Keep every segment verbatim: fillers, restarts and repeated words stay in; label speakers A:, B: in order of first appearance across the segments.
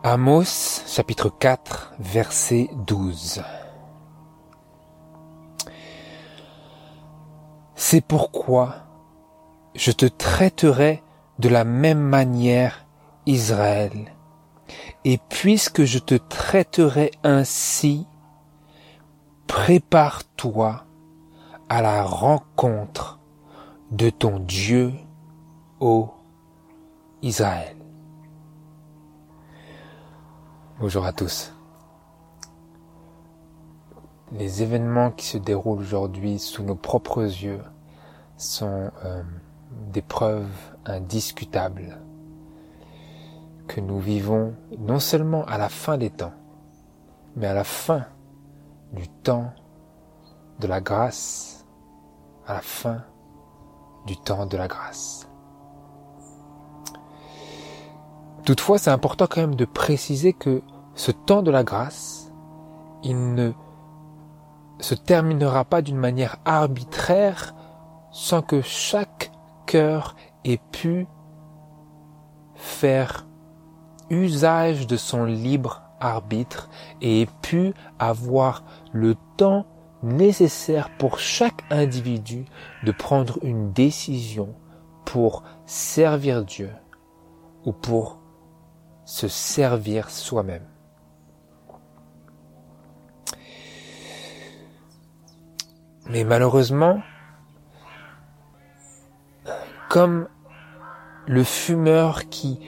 A: Amos, chapitre quatre, verset douze. C'est pourquoi je te traiterai de la même manière, Israël, et puisque je te traiterai ainsi, prépare-toi à la rencontre de ton Dieu, ô Israël. Bonjour à tous. Les événements qui se déroulent aujourd'hui sous nos propres yeux sont euh, des preuves indiscutables que nous vivons non seulement à la fin des temps, mais à la fin du temps de la grâce, à la fin du temps de la grâce. Toutefois, c'est important quand même de préciser que ce temps de la grâce, il ne se terminera pas d'une manière arbitraire sans que chaque cœur ait pu faire usage de son libre arbitre et ait pu avoir le temps nécessaire pour chaque individu de prendre une décision pour servir Dieu ou pour se servir soi-même. Mais malheureusement, comme le fumeur qui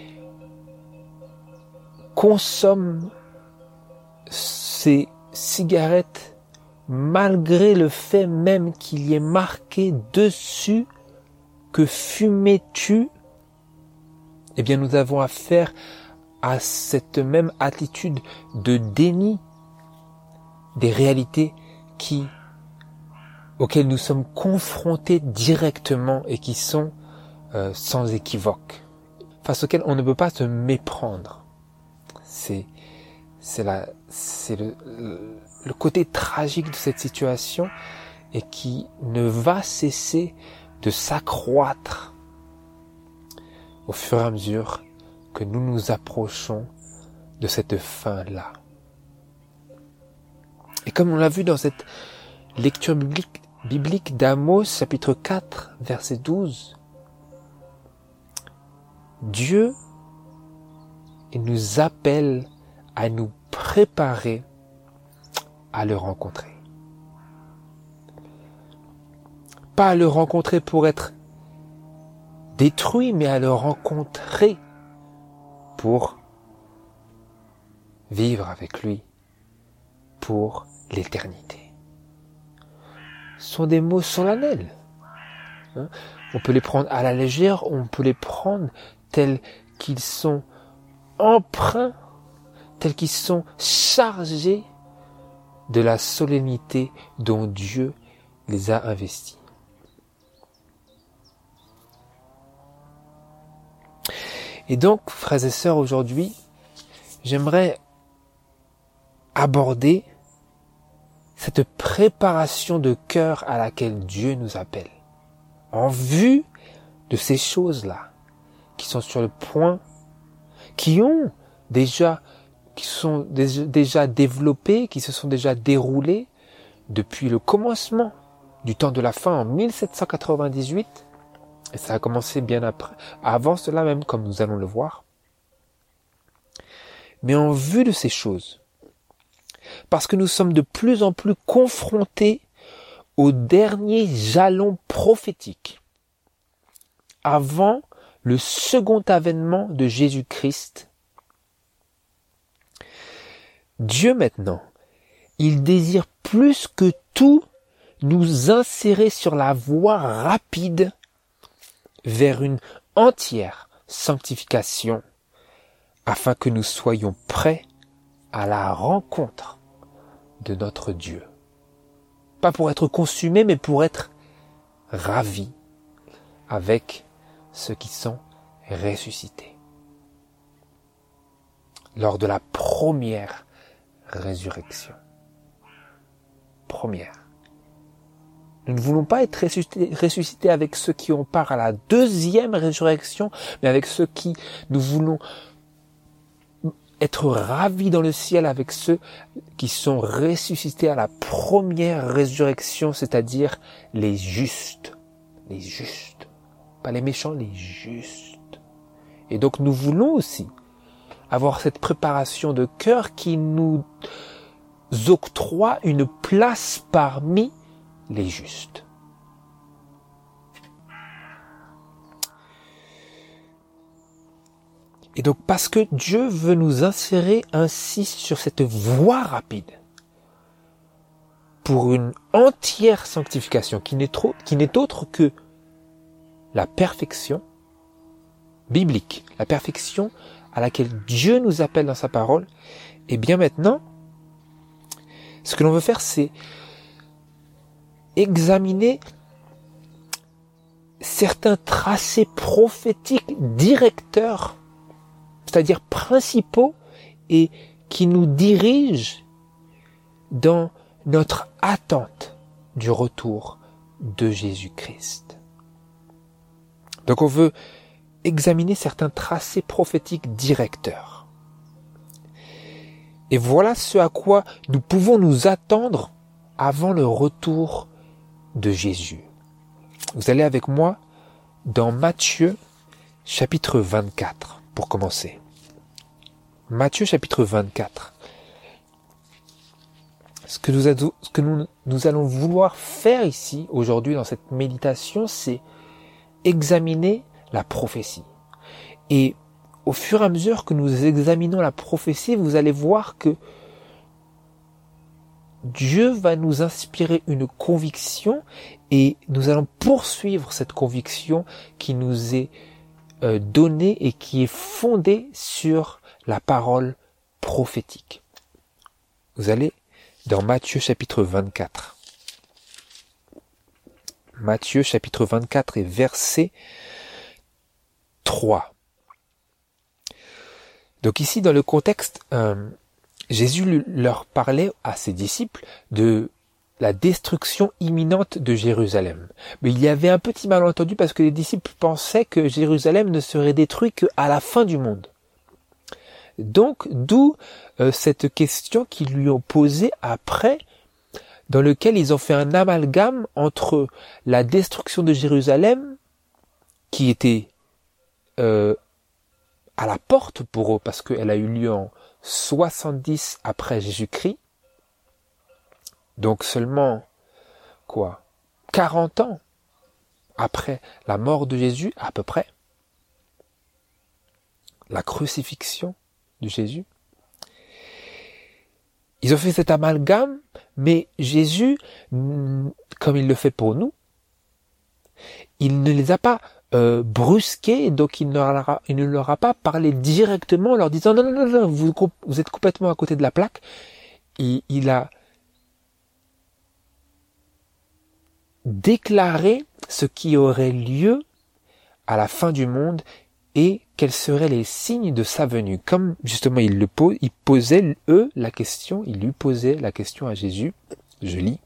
A: consomme ses cigarettes malgré le fait même qu'il y ait marqué dessus que fumer tue, eh bien nous avons affaire à cette même attitude de déni des réalités qui, auxquelles nous sommes confrontés directement et qui sont euh, sans équivoque, face auxquelles on ne peut pas se méprendre. C'est, c'est, la, c'est le, le, le côté tragique de cette situation et qui ne va cesser de s'accroître au fur et à mesure que nous nous approchons de cette fin-là. Et comme on l'a vu dans cette lecture biblique, biblique d'Amos, chapitre quatre, verset douze, Dieu il nous appelle à nous préparer à le rencontrer. Pas à le rencontrer pour être détruit, mais à le rencontrer pour vivre avec lui pour l'éternité. Ce sont des mots solennels. Hein? On peut les prendre à la légère, on peut les prendre tels qu'ils sont empreints, tels qu'ils sont chargés de la solennité dont Dieu les a investis. Et donc, frères et sœurs, aujourd'hui, j'aimerais aborder cette préparation de cœur à laquelle Dieu nous appelle, en vue de ces choses-là, qui sont sur le point, qui ont déjà, qui sont déjà développées, qui se sont déjà déroulées depuis le commencement du temps de la fin en mille sept cent quatre-vingt-dix-huit, et ça a commencé bien après, avant cela même, comme nous allons le voir. Mais en vue de ces choses, parce que nous sommes de plus en plus confrontés au dernier jalon prophétique, avant le second avènement de Jésus-Christ, Dieu maintenant, il désire plus que tout nous insérer sur la voie rapide vers une entière sanctification, afin que nous soyons prêts à la rencontre de notre Dieu. Pas pour être consumés, mais pour être ravis avec ceux qui sont ressuscités. Lors de la première résurrection. Première. Nous ne voulons pas être ressuscités, ressuscités avec ceux qui ont part à la deuxième résurrection, mais avec ceux qui nous voulons être ravis dans le ciel avec ceux qui sont ressuscités à la première résurrection, c'est-à-dire les justes. Les justes. Pas les méchants, les justes. Et donc nous voulons aussi avoir cette préparation de cœur qui nous octroie une place parmi les justes. Et donc parce que Dieu veut nous insérer ainsi sur cette voie rapide pour une entière sanctification qui n'est trop, qui n'est autre que la perfection biblique, la perfection à laquelle Dieu nous appelle dans sa parole, et bien maintenant, ce que l'on veut faire, c'est examiner certains tracés prophétiques directeurs, c'est-à-dire principaux, et qui nous dirigent dans notre attente du retour de Jésus-Christ. Donc on veut examiner certains tracés prophétiques directeurs. Et voilà ce à quoi nous pouvons nous attendre avant le retour de Jésus. Vous allez avec moi dans Matthieu chapitre vingt-quatre pour commencer. Matthieu chapitre vingt-quatre. Ce que nous, ado- ce que nous, nous allons vouloir faire ici, aujourd'hui, dans cette méditation, c'est examiner la prophétie. Et au fur et à mesure que nous examinons la prophétie, vous allez voir que Dieu va nous inspirer une conviction et nous allons poursuivre cette conviction qui nous est euh, donnée et qui est fondée sur la parole prophétique. Vous allez dans Matthieu chapitre vingt-quatre. Matthieu chapitre vingt-quatre et verset trois. Donc ici, dans le contexte, euh, Jésus leur parlait à ses disciples de la destruction imminente de Jérusalem. Mais il y avait un petit malentendu parce que les disciples pensaient que Jérusalem ne serait détruit qu'à la fin du monde. Donc, d'où euh, cette question qu'ils lui ont posée après, dans lequel ils ont fait un amalgame entre la destruction de Jérusalem, qui était euh, à la porte pour eux, parce qu'elle a eu lieu en soixante-dix après Jésus-Christ, donc seulement, quoi, quarante ans après la mort de Jésus, à peu près, la crucifixion de Jésus. Ils ont fait cet amalgame, mais Jésus, comme il le fait pour nous, il ne les a pas euh, brusqués, donc il ne, leur a, il ne leur a pas parlé directement en leur disant non, non, non, non vous, vous êtes complètement à côté de la plaque. Et il a déclaré ce qui aurait lieu à la fin du monde et quels seraient les signes de sa venue. Comme justement il le pose, ils posaient eux la question, ils lui posaient la question à Jésus. Je lis.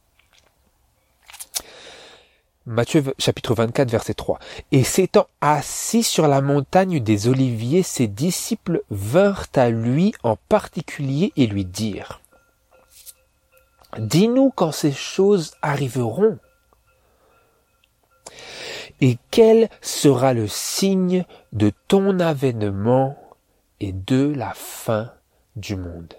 A: Matthieu chapitre vingt-quatre verset trois. Et s'étant assis sur la montagne des Oliviers, ses disciples vinrent à lui en particulier et lui dirent: dis-nous quand ces choses arriveront. Et quel sera le signe de ton avènement et de la fin du monde?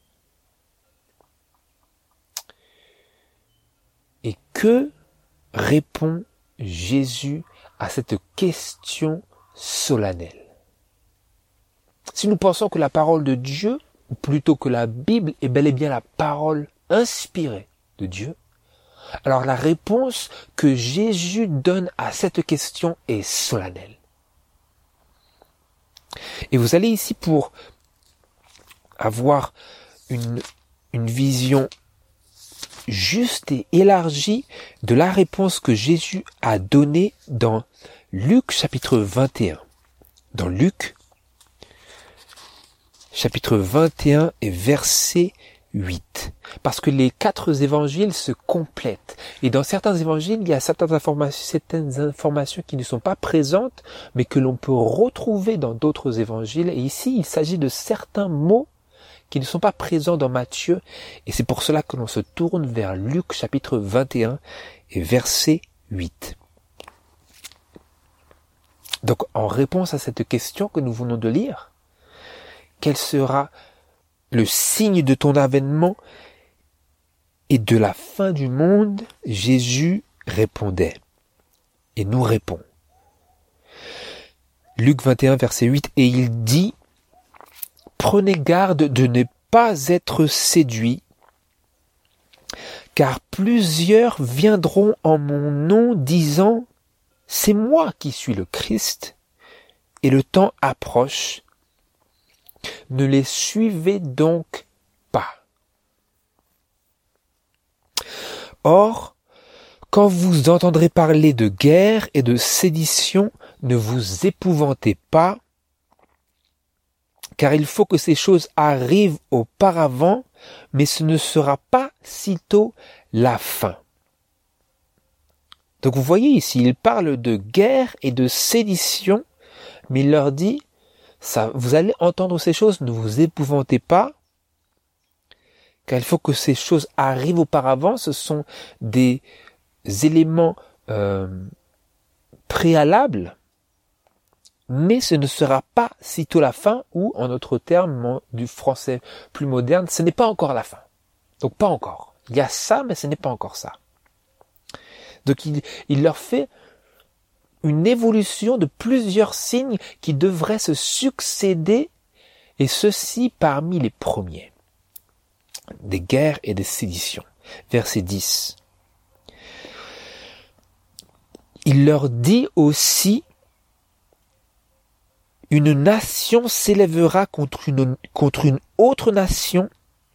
A: Et que répond Jésus à cette question solennelle? Si nous pensons que la parole de Dieu, ou plutôt que la Bible, est bel et bien la parole inspirée de Dieu, alors la réponse que Jésus donne à cette question est solennelle. Et vous allez ici pour avoir une, une vision juste et élargie de la réponse que Jésus a donnée dans Luc chapitre vingt et un. Dans Luc chapitre vingt et un et verset huit. Parce que les quatre évangiles se complètent. Et dans certains évangiles, il y a certaines informations, certaines informations qui ne sont pas présentes, mais que l'on peut retrouver dans d'autres évangiles. Et ici, il s'agit de certains mots qui ne sont pas présents dans Matthieu. Et c'est pour cela que l'on se tourne vers Luc chapitre vingt et un et verset huit. Donc, en réponse à cette question que nous venons de lire, quel sera le signe de ton avènement et de la fin du monde? Jésus répondait et nous répond. Luc vingt et un, verset huit, et il dit, prenez garde de ne pas être séduits, car plusieurs viendront en mon nom disant, c'est moi qui suis le Christ, et le temps approche. Ne les suivez donc pas. Or, quand vous entendrez parler de guerre et de sédition, ne vous épouvantez pas, car il faut que ces choses arrivent auparavant, mais ce ne sera pas sitôt la fin. Donc vous voyez ici, il parle de guerre et de sédition, mais il leur dit, ça, vous allez entendre ces choses, ne vous épouvantez pas, car il faut que ces choses arrivent auparavant. Ce sont des éléments euh, préalables, mais ce ne sera pas sitôt la fin, ou en autre terme du français plus moderne, ce n'est pas encore la fin. Donc pas encore. Il y a ça, mais ce n'est pas encore ça. Donc il, il leur fait une évolution de plusieurs signes qui devraient se succéder, et ceci parmi les premiers. Des guerres et des séditions. Verset dix. Il leur dit aussi, une nation s'élèvera contre une, contre une autre nation,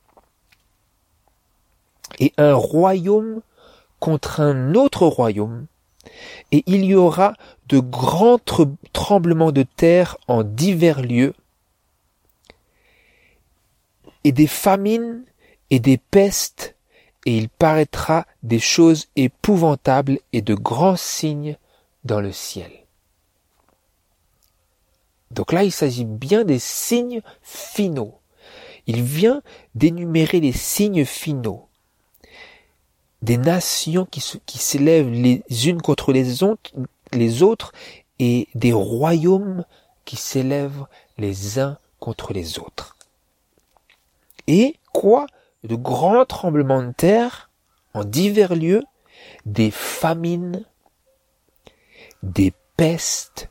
A: et un royaume contre un autre royaume, et il y aura de grands tremblements de terre en divers lieux, et des famines et des pestes, et il paraîtra des choses épouvantables et de grands signes dans le ciel. Donc là, il s'agit bien des signes finaux. Il vient d'énumérer les signes finaux. Des nations qui, se, qui s'élèvent les unes contre les autres, les autres, et des royaumes qui s'élèvent les uns contre les autres. Et quoi? De grands tremblements de terre en divers lieux, des famines, des pestes,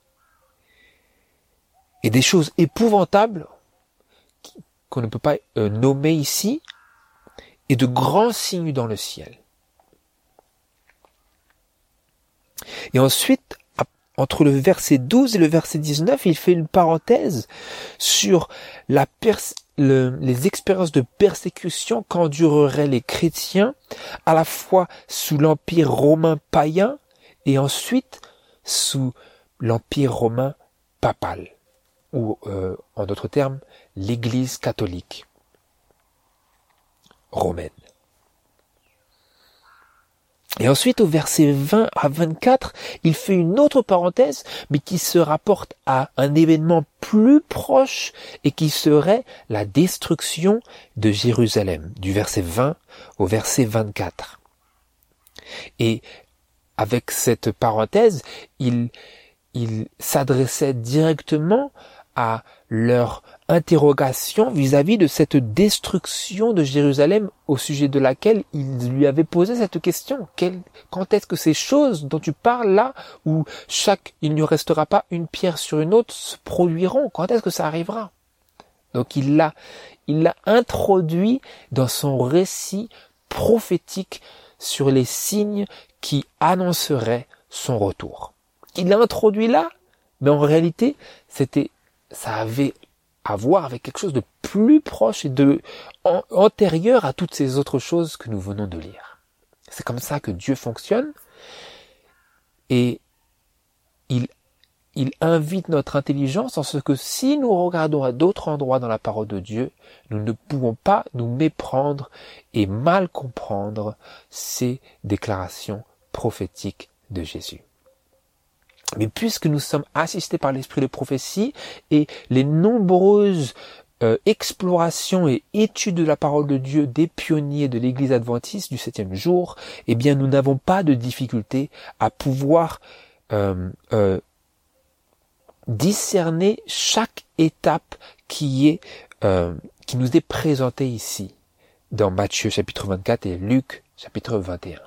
A: et des choses épouvantables qu'on ne peut pas euh, nommer ici, et de grands signes dans le ciel. Et ensuite, entre le verset douze et le verset dix-neuf, il fait une parenthèse sur la pers- le, les expériences de persécution qu'endureraient les chrétiens, à la fois sous l'Empire romain païen et ensuite sous l'Empire romain papal, ou euh, en d'autres termes, l'Église catholique romaine. Et ensuite, au verset vingt à vingt-quatre, il fait une autre parenthèse, mais qui se rapporte à un événement plus proche et qui serait la destruction de Jérusalem, du verset vingt au verset vingt-quatre. Et avec cette parenthèse, il, il s'adressait directement à leur interrogation vis-à-vis de cette destruction de Jérusalem au sujet de laquelle il lui avait posé cette question. Quel, quand est-ce que ces choses dont tu parles là, où chaque, il ne restera pas une pierre sur une autre, se produiront? Quand est-ce que ça arrivera? Donc il l'a, il l'a introduit dans son récit prophétique sur les signes qui annonceraient son retour. Il l'a introduit là, mais en réalité, c'était, ça avait à voir avec quelque chose de plus proche et de en, antérieur à toutes ces autres choses que nous venons de lire. C'est comme ça que Dieu fonctionne, et il, il invite notre intelligence en ce que si nous regardons à d'autres endroits dans la parole de Dieu, nous ne pouvons pas nous méprendre et mal comprendre ces déclarations prophétiques de Jésus. Mais puisque nous sommes assistés par l'esprit de prophétie et les nombreuses euh, explorations et études de la parole de Dieu des pionniers de l'Église adventiste du septième jour, eh bien nous n'avons pas de difficulté à pouvoir euh, euh, discerner chaque étape qui est euh, qui nous est présentée ici dans Matthieu chapitre vingt-quatre et Luc chapitre vingt et un.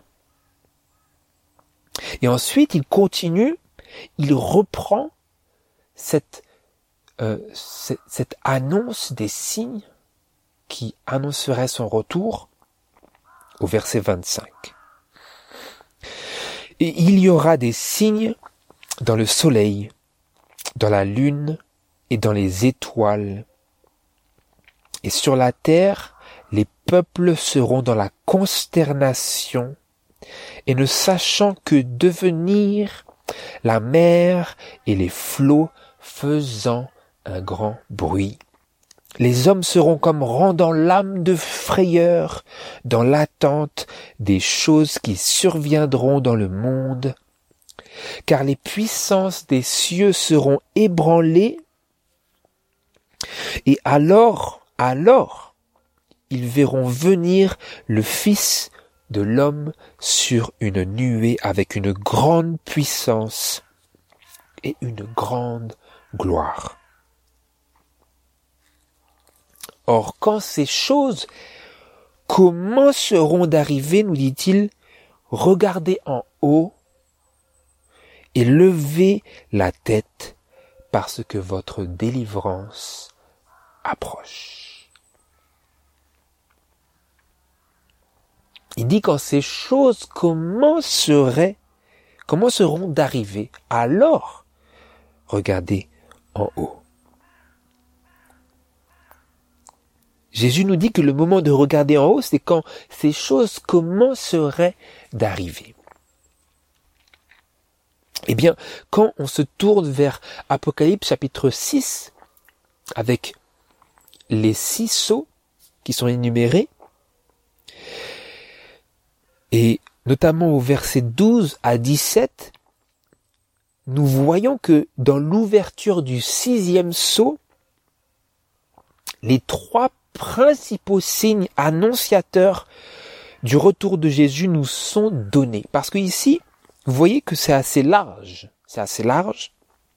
A: Et ensuite, il continue, il reprend cette euh, cette, cette annonce des signes qui annoncerait son retour au verset vingt-cinq. Et il y aura des signes dans le soleil, dans la lune et dans les étoiles. Et sur la terre, les peuples seront dans la consternation et ne sachant que devenir la mer et les flots faisant un grand bruit. Les hommes seront comme rendant l'âme de frayeur dans l'attente des choses qui surviendront dans le monde, car les puissances des cieux seront ébranlées, et alors, alors, ils verront venir le Fils de l'homme sur une nuée avec une grande puissance et une grande gloire. Or, quand ces choses commenceront d'arriver, nous dit-il, regardez en haut et levez la tête parce que votre délivrance approche. Il dit quand ces choses commenceraient, commenceront d'arriver, alors regardez en haut. Jésus nous dit que le moment de regarder en haut, c'est quand ces choses commenceraient d'arriver. Eh bien, quand on se tourne vers Apocalypse chapitre six, avec les six sceaux qui sont énumérés, et notamment au verset douze à dix-sept, nous voyons que dans l'ouverture du sixième sceau, les trois principaux signes annonciateurs du retour de Jésus nous sont donnés. Parce que ici, vous voyez que c'est assez large. C'est assez large.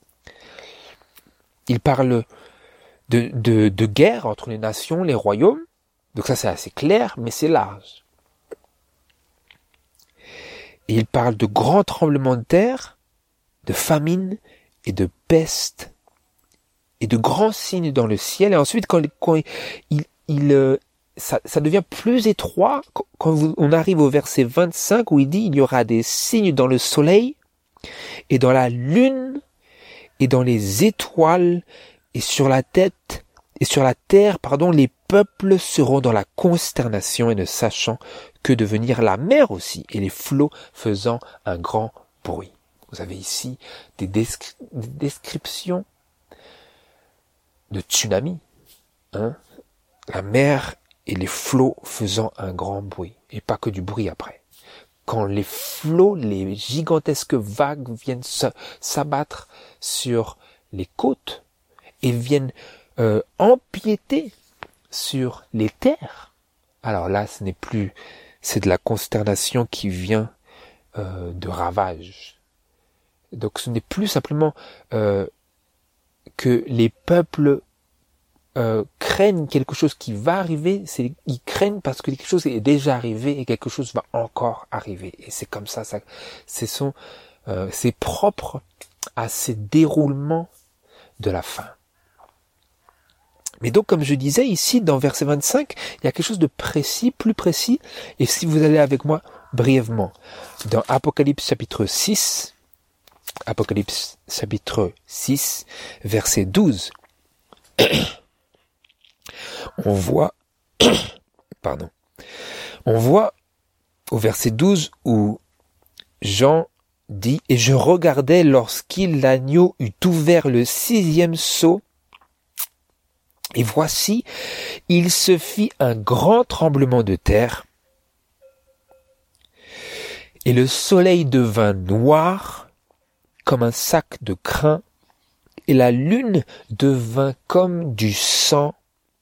A: Il parle de, de, de guerre entre les nations, les royaumes. Donc ça, c'est assez clair, mais c'est large. Et il parle de grands tremblements de terre, de famine et de peste, et de grands signes dans le ciel. Et ensuite, quand, quand il, il, euh, ça, ça devient plus étroit, quand vous, on arrive au verset vingt-cinq, où il dit, il y aura des signes dans le soleil, et dans la lune, et dans les étoiles, et sur la tête, et sur la terre, pardon, les peuples seront dans la consternation, et ne sachant que devenir la mer aussi, et les flots faisant un grand bruit. Vous avez ici des, descri- des descriptions de tsunami, hein, la mer et les flots faisant un grand bruit, et pas que du bruit après. Quand les flots, les gigantesques vagues viennent s'abattre sur les côtes et viennent euh, empiéter sur les terres, alors là, ce n'est plus, c'est de la consternation qui vient euh, de ravages. Donc ce n'est plus simplement euh, que les peuples euh, craignent quelque chose qui va arriver, c'est ils craignent parce que quelque chose est déjà arrivé et quelque chose va encore arriver. Et c'est comme ça, ça c'est son, euh, c'est propre à ces déroulements de la fin. Mais donc, comme je disais ici, dans verset vingt-cinq, il y a quelque chose de précis, plus précis. Et si vous allez avec moi brièvement, dans Apocalypse chapitre six, Apocalypse chapitre six, verset douze, on voit, pardon, on voit au verset douze où Jean dit, « Et je regardais lorsqu'il, l'agneau, eut ouvert le sixième sceau, et voici, il se fit un grand tremblement de terre, et le soleil devint noir comme un sac de crin, et la lune devint comme du sang,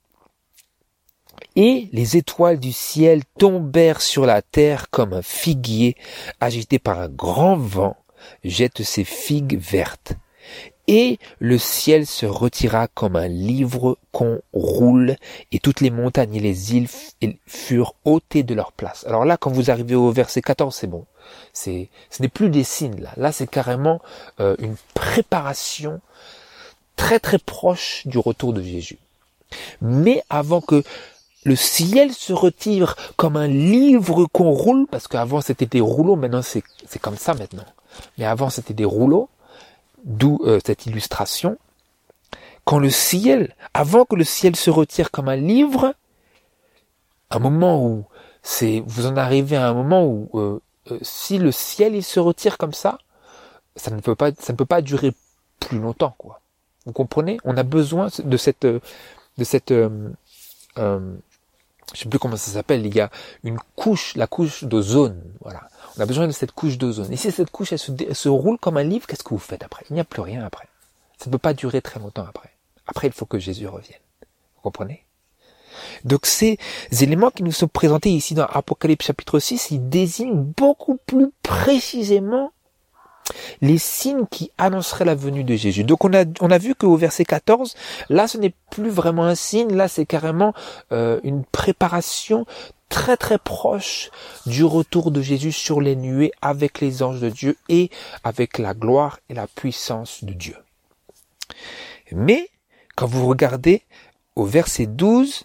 A: et les étoiles du ciel tombèrent sur la terre comme un figuier agité par un grand vent jette ses figues vertes. Et le ciel se retira comme un livre qu'on roule, et toutes les montagnes et les îles furent ôtées de leur place. » Alors là, quand vous arrivez au verset quatorze, c'est bon. C'est, ce n'est plus des signes là. Là, c'est carrément euh, une préparation très très proche du retour de Jésus. Mais avant que le ciel se retire comme un livre qu'on roule, parce qu'avant c'était des rouleaux, maintenant c'est, c'est comme ça maintenant. Mais avant c'était des rouleaux, d'où euh, cette illustration. Quand le ciel, avant que le ciel se retire comme un livre, un moment où c'est, vous en arrivez à un moment où euh, euh, si le ciel il se retire comme ça, ça ne peut pas, ça ne peut pas durer plus longtemps, quoi. Vous comprenez? On a besoin de cette, de cette, euh, euh, je sais plus comment ça s'appelle. Il y a une couche, la couche d'ozone. Voilà. On a besoin de cette couche d'ozone. Et si cette couche elle se, elle se roule comme un livre, qu'est-ce que vous faites après? Il n'y a plus rien après. Ça ne peut pas durer très longtemps après. Après, il faut que Jésus revienne. Vous comprenez? Donc ces éléments qui nous sont présentés ici dans Apocalypse chapitre six, ils désignent beaucoup plus précisément les signes qui annonceraient la venue de Jésus. Donc on a on a vu qu'au verset quatorze, là ce n'est plus vraiment un signe, là c'est carrément euh, une préparation très très proche du retour de Jésus sur les nuées avec les anges de Dieu et avec la gloire et la puissance de Dieu. Mais quand vous regardez au verset douze,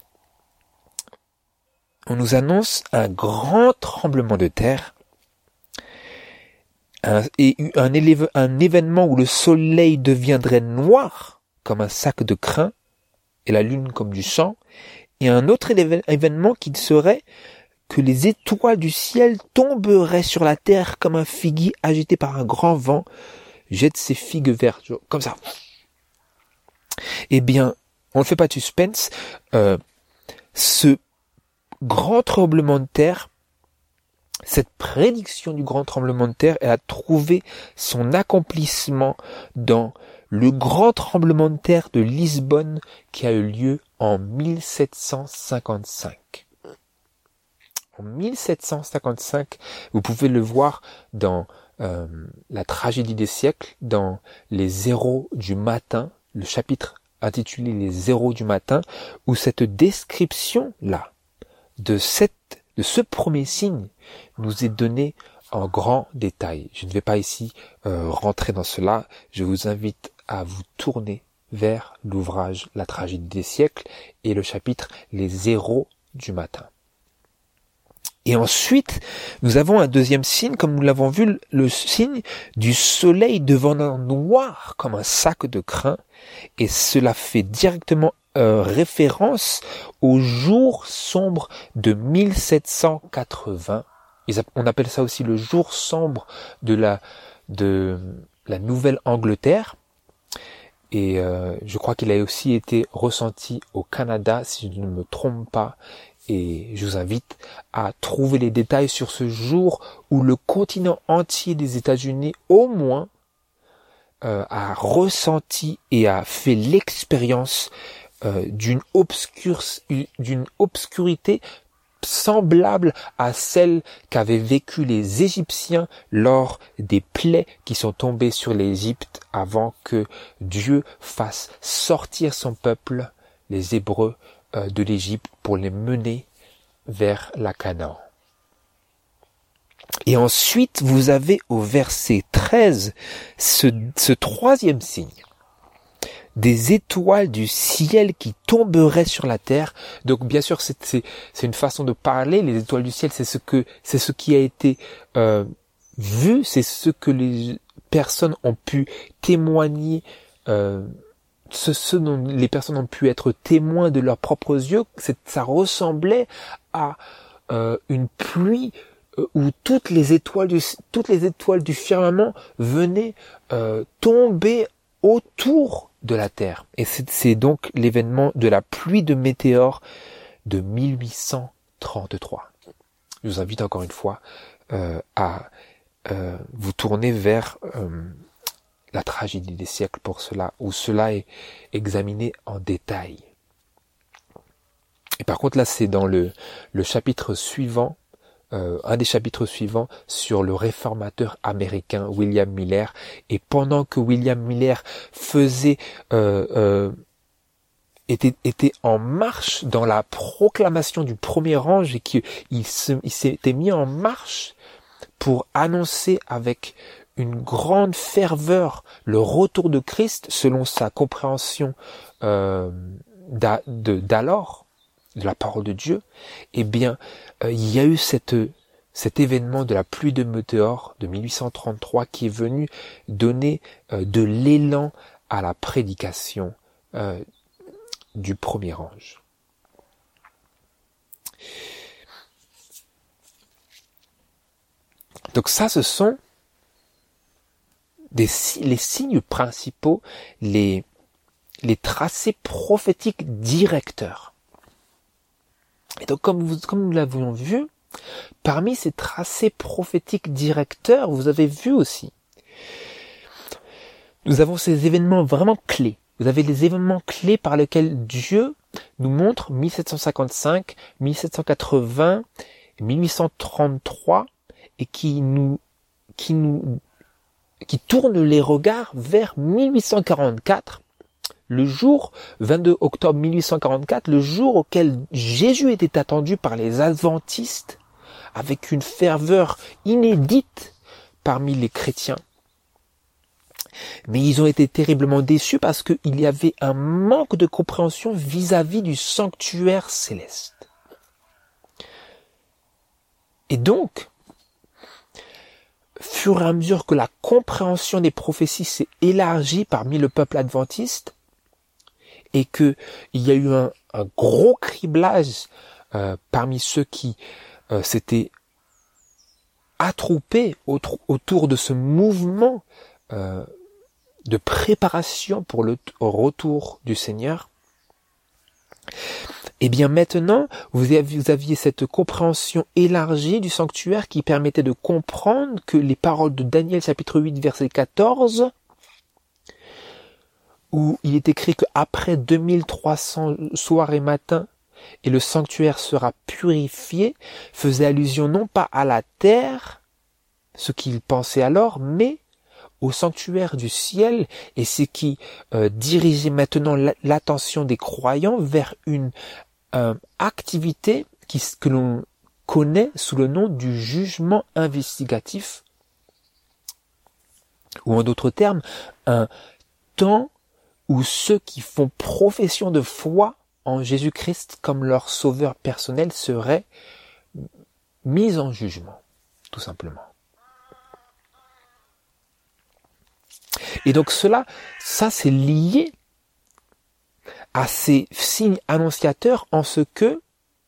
A: on nous annonce un grand tremblement de terre un, et un, élève, un événement où le soleil deviendrait noir comme un sac de crin et la lune comme du sang, et un autre événement qui serait que les étoiles du ciel tomberaient sur la terre comme un figuier agité par un grand vent jette ses figues vertes, comme ça. Eh bien, on ne fait pas de suspense, euh, ce grand tremblement de terre, cette prédiction du grand tremblement de terre, elle a trouvé son accomplissement dans le grand tremblement de terre de Lisbonne qui a eu lieu en mille sept cent cinquante-cinq. En mille sept cent cinquante-cinq, vous pouvez le voir dans euh, la tragédie des siècles, dans les zéros du matin, le chapitre intitulé Les zéros du matin, où cette description-là de cette de ce premier signe nous est donnée en grand détail. Je ne vais pas ici euh, rentrer dans cela, je vous invite à vous tourner vers l'ouvrage La tragédie des siècles et le chapitre Les zéros du matin. Et ensuite, nous avons un deuxième signe, comme nous l'avons vu, le signe du soleil devenant noir comme un sac de crin, et cela fait directement euh, référence au jour sombre de mille sept cent quatre-vingts. On appelle ça aussi le jour sombre de la, de la Nouvelle-Angleterre. Et euh, je crois qu'il a aussi été ressenti au Canada, si je ne me trompe pas. Et je vous invite à trouver les détails sur ce jour où le continent entier des États-Unis, au moins, euh, a ressenti et a fait l'expérience euh, d'une obscur, d'une obscurité semblable à celle qu'avaient vécu les Égyptiens lors des plaies qui sont tombées sur l'Égypte avant que Dieu fasse sortir son peuple, les Hébreux, euh, de l'Égypte pour les mener vers la Canaan. Et ensuite, vous avez au verset treize ce, ce troisième signe. Des étoiles du ciel qui tomberaient sur la terre. Donc bien sûr, c'est, c'est, c'est une façon de parler. Les étoiles du ciel, c'est ce que, c'est ce qui a été euh, vu, c'est ce que les personnes ont pu témoigner, euh, ce, ce dont les personnes ont pu être témoins de leurs propres yeux. C'est, ça ressemblait à euh, une pluie euh, où toutes les étoiles du, toutes les étoiles du firmament venaient euh, tomber autour de la Terre. Et c'est, c'est donc l'événement de la pluie de météores de mille huit cent trente-trois. Je vous invite encore une fois euh, à euh, vous tourner vers euh, la tragédie des siècles pour cela, où cela est examiné en détail. Et par contre là c'est dans le, le chapitre suivant, euh, un des chapitres suivants sur le réformateur américain William Miller. Et pendant que William Miller faisait euh, euh, était, était en marche dans la proclamation du premier ange et qu'il il se, il s'était mis en marche pour annoncer avec une grande ferveur le retour de Christ selon sa compréhension euh, d'a, de, d'alors, de la parole de Dieu, eh bien, euh, il y a eu cette, cet événement de la pluie de météores de mille huit cent trente-trois qui est venu donner euh, de l'élan à la prédication euh, du premier ange. Donc ça, ce sont des, les signes principaux, les, les tracés prophétiques directeurs. Et donc, comme, vous, comme nous l'avons vu, parmi ces tracés prophétiques directeurs, vous avez vu aussi, nous avons ces événements vraiment clés. Vous avez les événements clés par lesquels Dieu nous montre mille sept cent cinquante-cinq, mille sept cent quatre-vingts, mille huit cent trente-trois, et qui nous, qui nous, qui tournent les regards vers mille huit cent quarante-quatre, le jour vingt-deux octobre mille huit cent quarante-quatre, le jour auquel Jésus était attendu par les adventistes avec une ferveur inédite parmi les chrétiens. Mais ils ont été terriblement déçus parce qu'il y avait un manque de compréhension vis-à-vis du sanctuaire céleste. Et donc, fur et à mesure que la compréhension des prophéties s'est élargie parmi le peuple adventiste, et que il y a eu un, un gros criblage euh, parmi ceux qui euh, s'étaient attroupés autour, autour de ce mouvement euh, de préparation pour le t- retour du Seigneur, et bien maintenant, vous aviez, vous aviez cette compréhension élargie du sanctuaire qui permettait de comprendre que les paroles de Daniel chapitre huit verset quatorze, où il est écrit qu'après deux mille trois cents soirs et matins, et le sanctuaire sera purifié, faisait allusion non pas à la terre, ce qu'il pensait alors, mais au sanctuaire du ciel, et ce qui euh, dirigeait maintenant l'attention des croyants vers une euh, activité qui, que l'on connaît sous le nom du jugement investigatif, ou en d'autres termes, un temps où ceux qui font profession de foi en Jésus-Christ comme leur sauveur personnel seraient mis en jugement, tout simplement. Et donc cela, ça c'est lié à ces signes annonciateurs en ce que,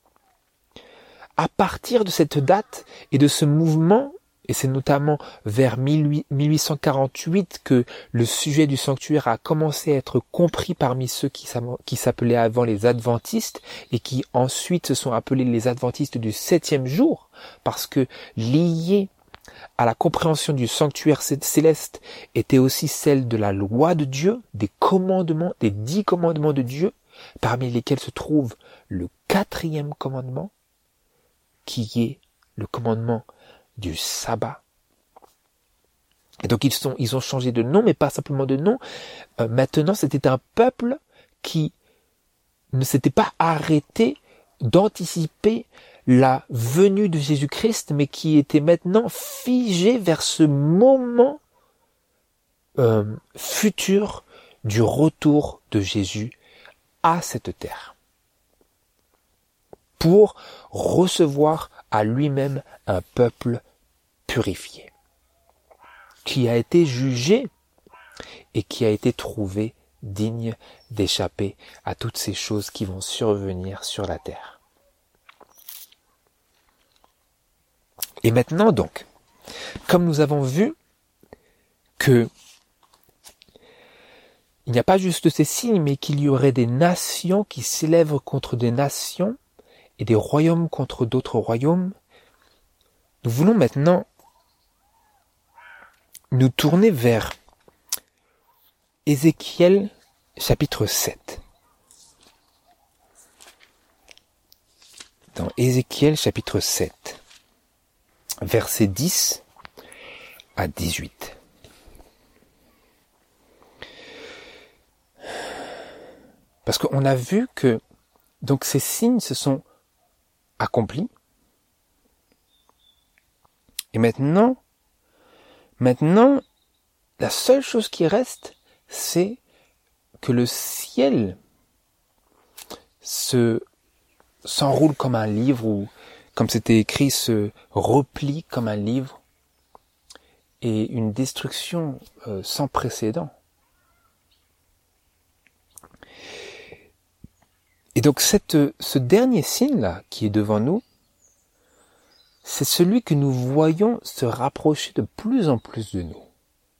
A: à partir de cette date et de ce mouvement, et c'est notamment vers mille huit cent quarante-huit que le sujet du sanctuaire a commencé à être compris parmi ceux qui s'appelaient avant les adventistes et qui ensuite se sont appelés les adventistes du septième jour, parce que lié à la compréhension du sanctuaire céleste était aussi celle de la loi de Dieu, des commandements, des dix commandements de Dieu, parmi lesquels se trouve le quatrième commandement, qui est le commandement du sabbat. Et donc ils sont, ils ont changé de nom, mais pas simplement de nom. Euh, maintenant, c'était un peuple qui ne s'était pas arrêté d'anticiper la venue de Jésus-Christ, mais qui était maintenant figé vers ce moment euh, futur du retour de Jésus à cette terre, pour recevoir à lui-même un peuple purifié, qui a été jugé et qui a été trouvé digne d'échapper à toutes ces choses qui vont survenir sur la terre. Et maintenant donc, comme nous avons vu que il n'y a pas juste ces signes, mais qu'il y aurait des nations qui s'élèvent contre des nations et des royaumes contre d'autres royaumes, nous voulons maintenant nous tourner vers Ézéchiel chapitre sept. Dans Ézéchiel chapitre sept, versets dix à dix-huit. Parce qu'on a vu que donc ces signes se sont accomplis. Et maintenant, maintenant, la seule chose qui reste, c'est que le ciel se s'enroule comme un livre, ou comme c'était écrit, se replie comme un livre, et une destruction euh, sans précédent. Et donc cette, ce dernier signe-là qui est devant nous, c'est celui que nous voyons se rapprocher de plus en plus de nous.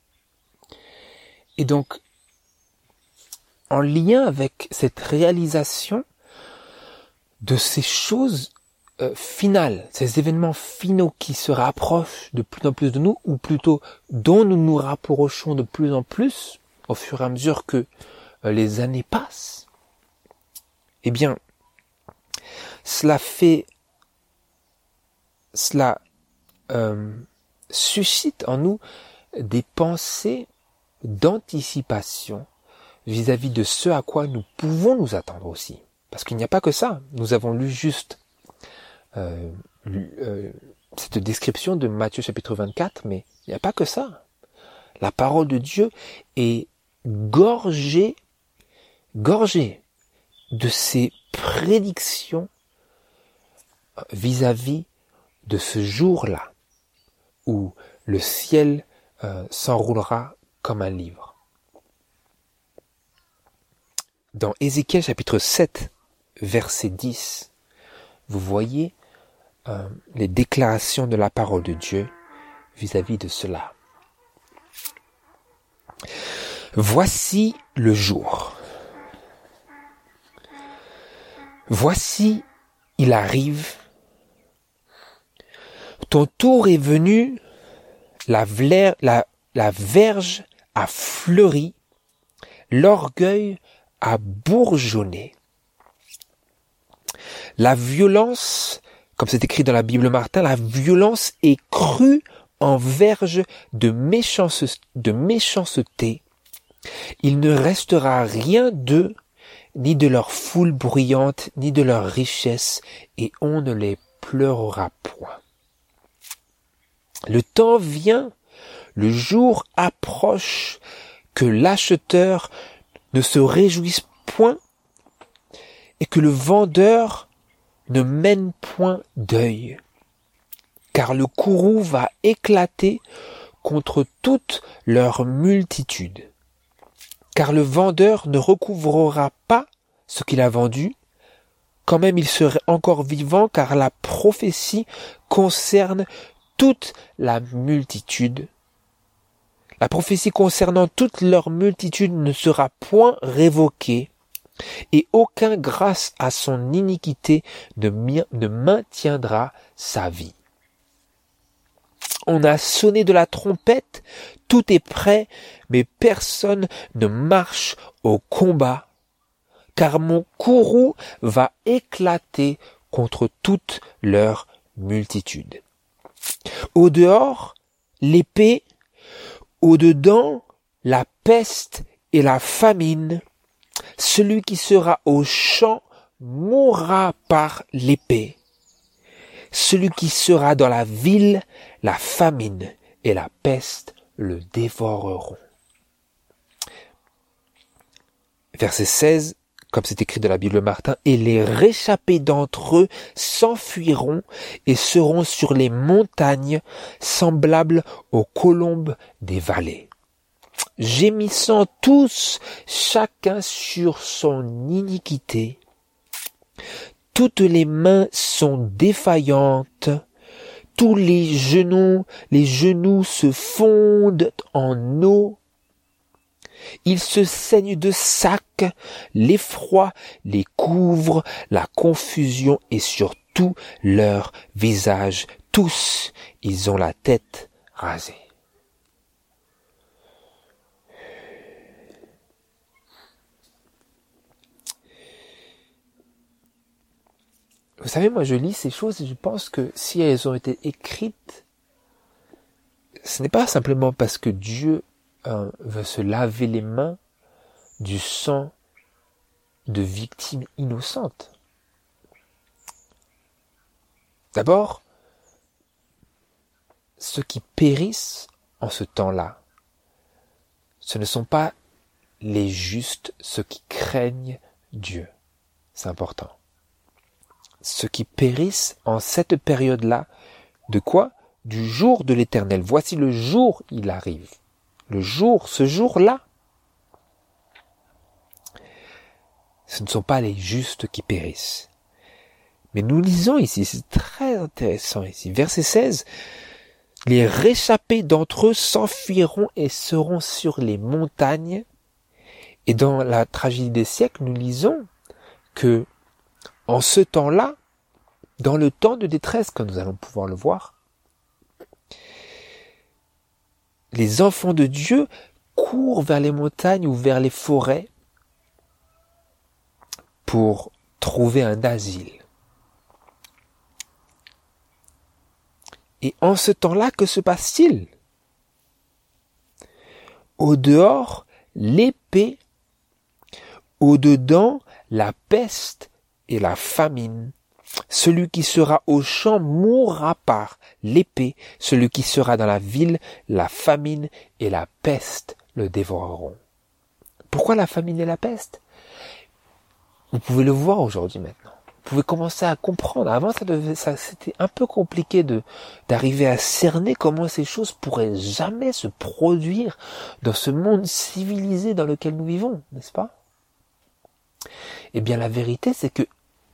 A: Et donc, en lien avec cette réalisation de ces choses euh, finales, ces événements finaux qui se rapprochent de plus en plus de nous, ou plutôt dont nous nous rapprochons de plus en plus au fur et à mesure que euh, les années passent, eh bien, cela fait, cela euh, suscite en nous des pensées d'anticipation vis-à-vis de ce à quoi nous pouvons nous attendre aussi. Parce qu'il n'y a pas que ça. Nous avons lu juste euh, euh, cette description de Matthieu chapitre vingt-quatre, mais il n'y a pas que ça. La parole de Dieu est gorgée, gorgée de ces prédictions vis-à-vis de ce jour-là, où le ciel euh, s'enroulera comme un livre. Dans Ézéchiel chapitre sept, verset dix, vous voyez euh, les déclarations de la parole de Dieu vis-à-vis de cela. Voici le jour. Voici, il arrive. Ton tour est venu, la, vlaire, la, la verge a fleuri, l'orgueil a bourgeonné. La violence, comme c'est écrit dans la Bible Martin, la violence est crue en verge de, méchance, de méchanceté. Il ne restera rien d'eux, ni de leur foule bruyante, ni de leur richesse, et on ne les pleurera point. Le temps vient, le jour approche, que l'acheteur ne se réjouisse point, et que le vendeur ne mène point deuil. Car le courroux va éclater contre toute leur multitude. Car le vendeur ne recouvrera pas ce qu'il a vendu, quand même il serait encore vivant, car la prophétie concerne toute la multitude. La prophétie concernant toute leur multitude ne sera point révoquée, et aucun grâce à son iniquité ne, ne maintiendra sa vie. On a sonné de la trompette, tout est prêt, mais personne ne marche au combat, car mon courroux va éclater contre toute leur multitude. Au dehors, l'épée, au dedans, la peste et la famine. Celui qui sera au champ mourra par l'épée. Celui qui sera dans la ville, la famine et la peste le dévoreront. Verset seize, comme c'est écrit dans la Bible Martin, et les réchappés d'entre eux s'enfuiront et seront sur les montagnes, semblables aux colombes des vallées. Gémissant tous, chacun sur son iniquité. Toutes les mains sont défaillantes, tous les genoux, les genoux se fondent en eau. Ils se saignent de sac, l'effroi les couvre, la confusion est sur tout leur visage. Tous, ils ont la tête rasée. Vous savez, moi je lis ces choses et je pense que si elles ont été écrites, ce n'est pas simplement parce que Dieu euh, veut se laver les mains du sang de victimes innocentes. D'abord, ceux qui périssent en ce temps-là, ce ne sont pas les justes, ceux qui craignent Dieu. C'est important. Ceux qui périssent en cette période-là, de quoi? Du jour de l'Éternel. Voici le jour, il arrive. Le jour, ce jour-là. Ce ne sont pas les justes qui périssent. Mais nous lisons ici, c'est très intéressant ici. Verset seize. Les réchappés d'entre eux s'enfuiront et seront sur les montagnes. Et dans la tragédie des siècles, nous lisons que en ce temps-là, dans le temps de détresse, comme nous allons pouvoir le voir, les enfants de Dieu courent vers les montagnes ou vers les forêts pour trouver un asile. Et en ce temps-là, que se passe-t-il? Au dehors, l'épée, au dedans, la peste et la famine. Celui qui sera au champ mourra par l'épée. Celui qui sera dans la ville, la famine et la peste le dévoreront. Pourquoi la famine et la peste? Vous pouvez le voir aujourd'hui maintenant. Vous pouvez commencer à comprendre. Avant, ça devait, ça, c'était un peu compliqué de, d'arriver à cerner comment ces choses pourraient jamais se produire dans ce monde civilisé dans lequel nous vivons, n'est-ce pas? Eh bien, la vérité, c'est que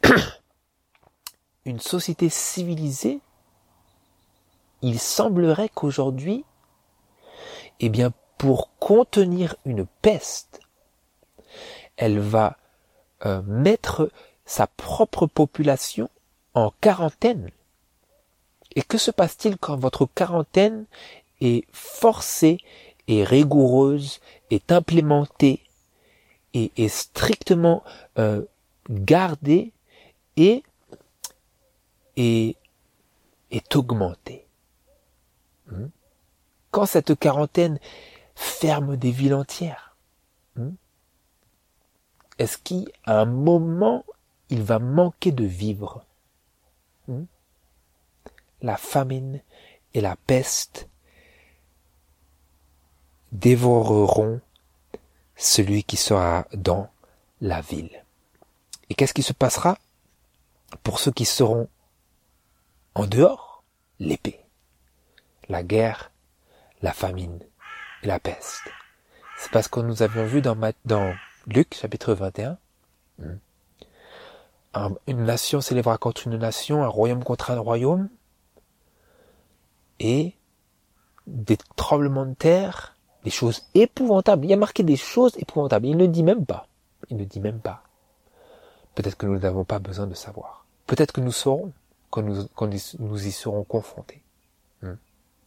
A: une société civilisée, il semblerait qu'aujourd'hui, eh bien, pour contenir une peste, elle va euh, mettre sa propre population en quarantaine. Et que se passe-t-il quand votre quarantaine est forcée, est rigoureuse, est implémentée, et est strictement euh, gardée et est, est augmentée? hmm? Quand cette quarantaine ferme des villes entières, hmm? est-ce qu'à un moment, il va manquer de vivre? hmm? La famine et la peste dévoreront celui qui sera dans la ville. Et qu'est-ce qui se passera pour ceux qui seront en dehors? L'épée, la guerre, la famine et la peste. C'est parce que nous avions vu dans, dans Luc, chapitre vingt et un, hmm, une nation s'élèvera contre une nation, un royaume contre un royaume, et des tremblements de terre, des choses épouvantables. Il y a marqué des choses épouvantables. Il ne dit même pas. Il ne dit même pas. Peut-être que nous n'avons pas besoin de savoir. Peut-être que nous saurons quand nous, quand nous y serons confrontés. Hmm.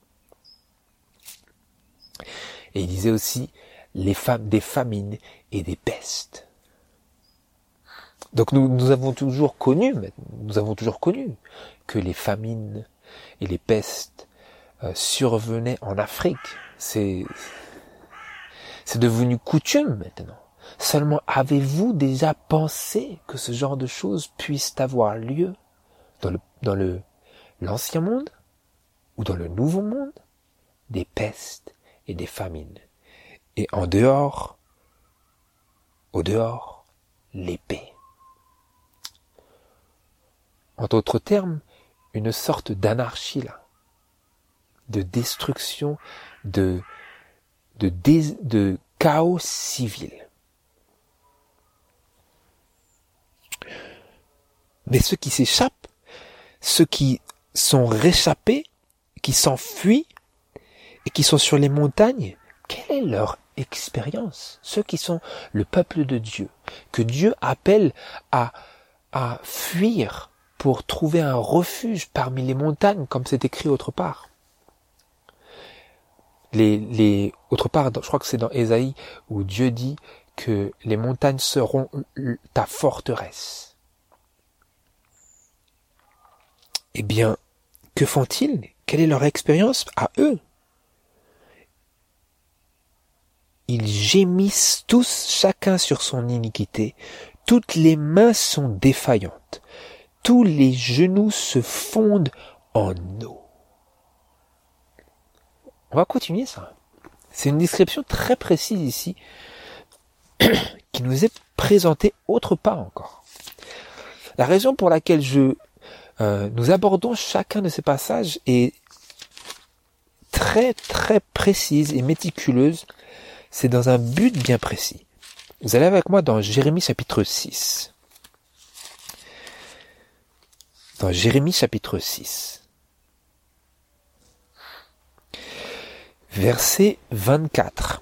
A: Et il disait aussi les femmes, des famines et des pestes. Donc nous, nous avons toujours connu, nous avons toujours connu que les famines et les pestes euh, survenaient en Afrique. C'est C'est devenu coutume maintenant. Seulement, avez-vous déjà pensé que ce genre de choses puissent avoir lieu dans le, dans le, l'ancien monde ou dans le nouveau monde? Des pestes et des famines. Et en dehors, au dehors, l'épée. En d'autres termes, une sorte d'anarchie là, de destruction, de De, dé, de chaos civil. Mais ceux qui s'échappent, ceux qui sont réchappés, qui s'enfuient et qui sont sur les montagnes, quelle est leur expérience? Ceux qui sont le peuple de Dieu, que Dieu appelle à, à fuir pour trouver un refuge parmi les montagnes, comme c'est écrit autre part. Les, les, autre part, je crois que c'est dans Ésaïe, où Dieu dit que les montagnes seront ta forteresse. Eh bien, que font-ils? Quelle est leur expérience à eux? Ils gémissent tous, chacun sur son iniquité. Toutes les mains sont défaillantes. Tous les genoux se fondent en eau. On va continuer ça. C'est une description très précise ici qui nous est présentée autre part encore. La raison pour laquelle je, euh, nous abordons chacun de ces passages est très très précise et méticuleuse. C'est dans un but bien précis. Vous allez avec moi dans Jérémie chapitre six. Dans Jérémie chapitre six. Verset vingt-quatre.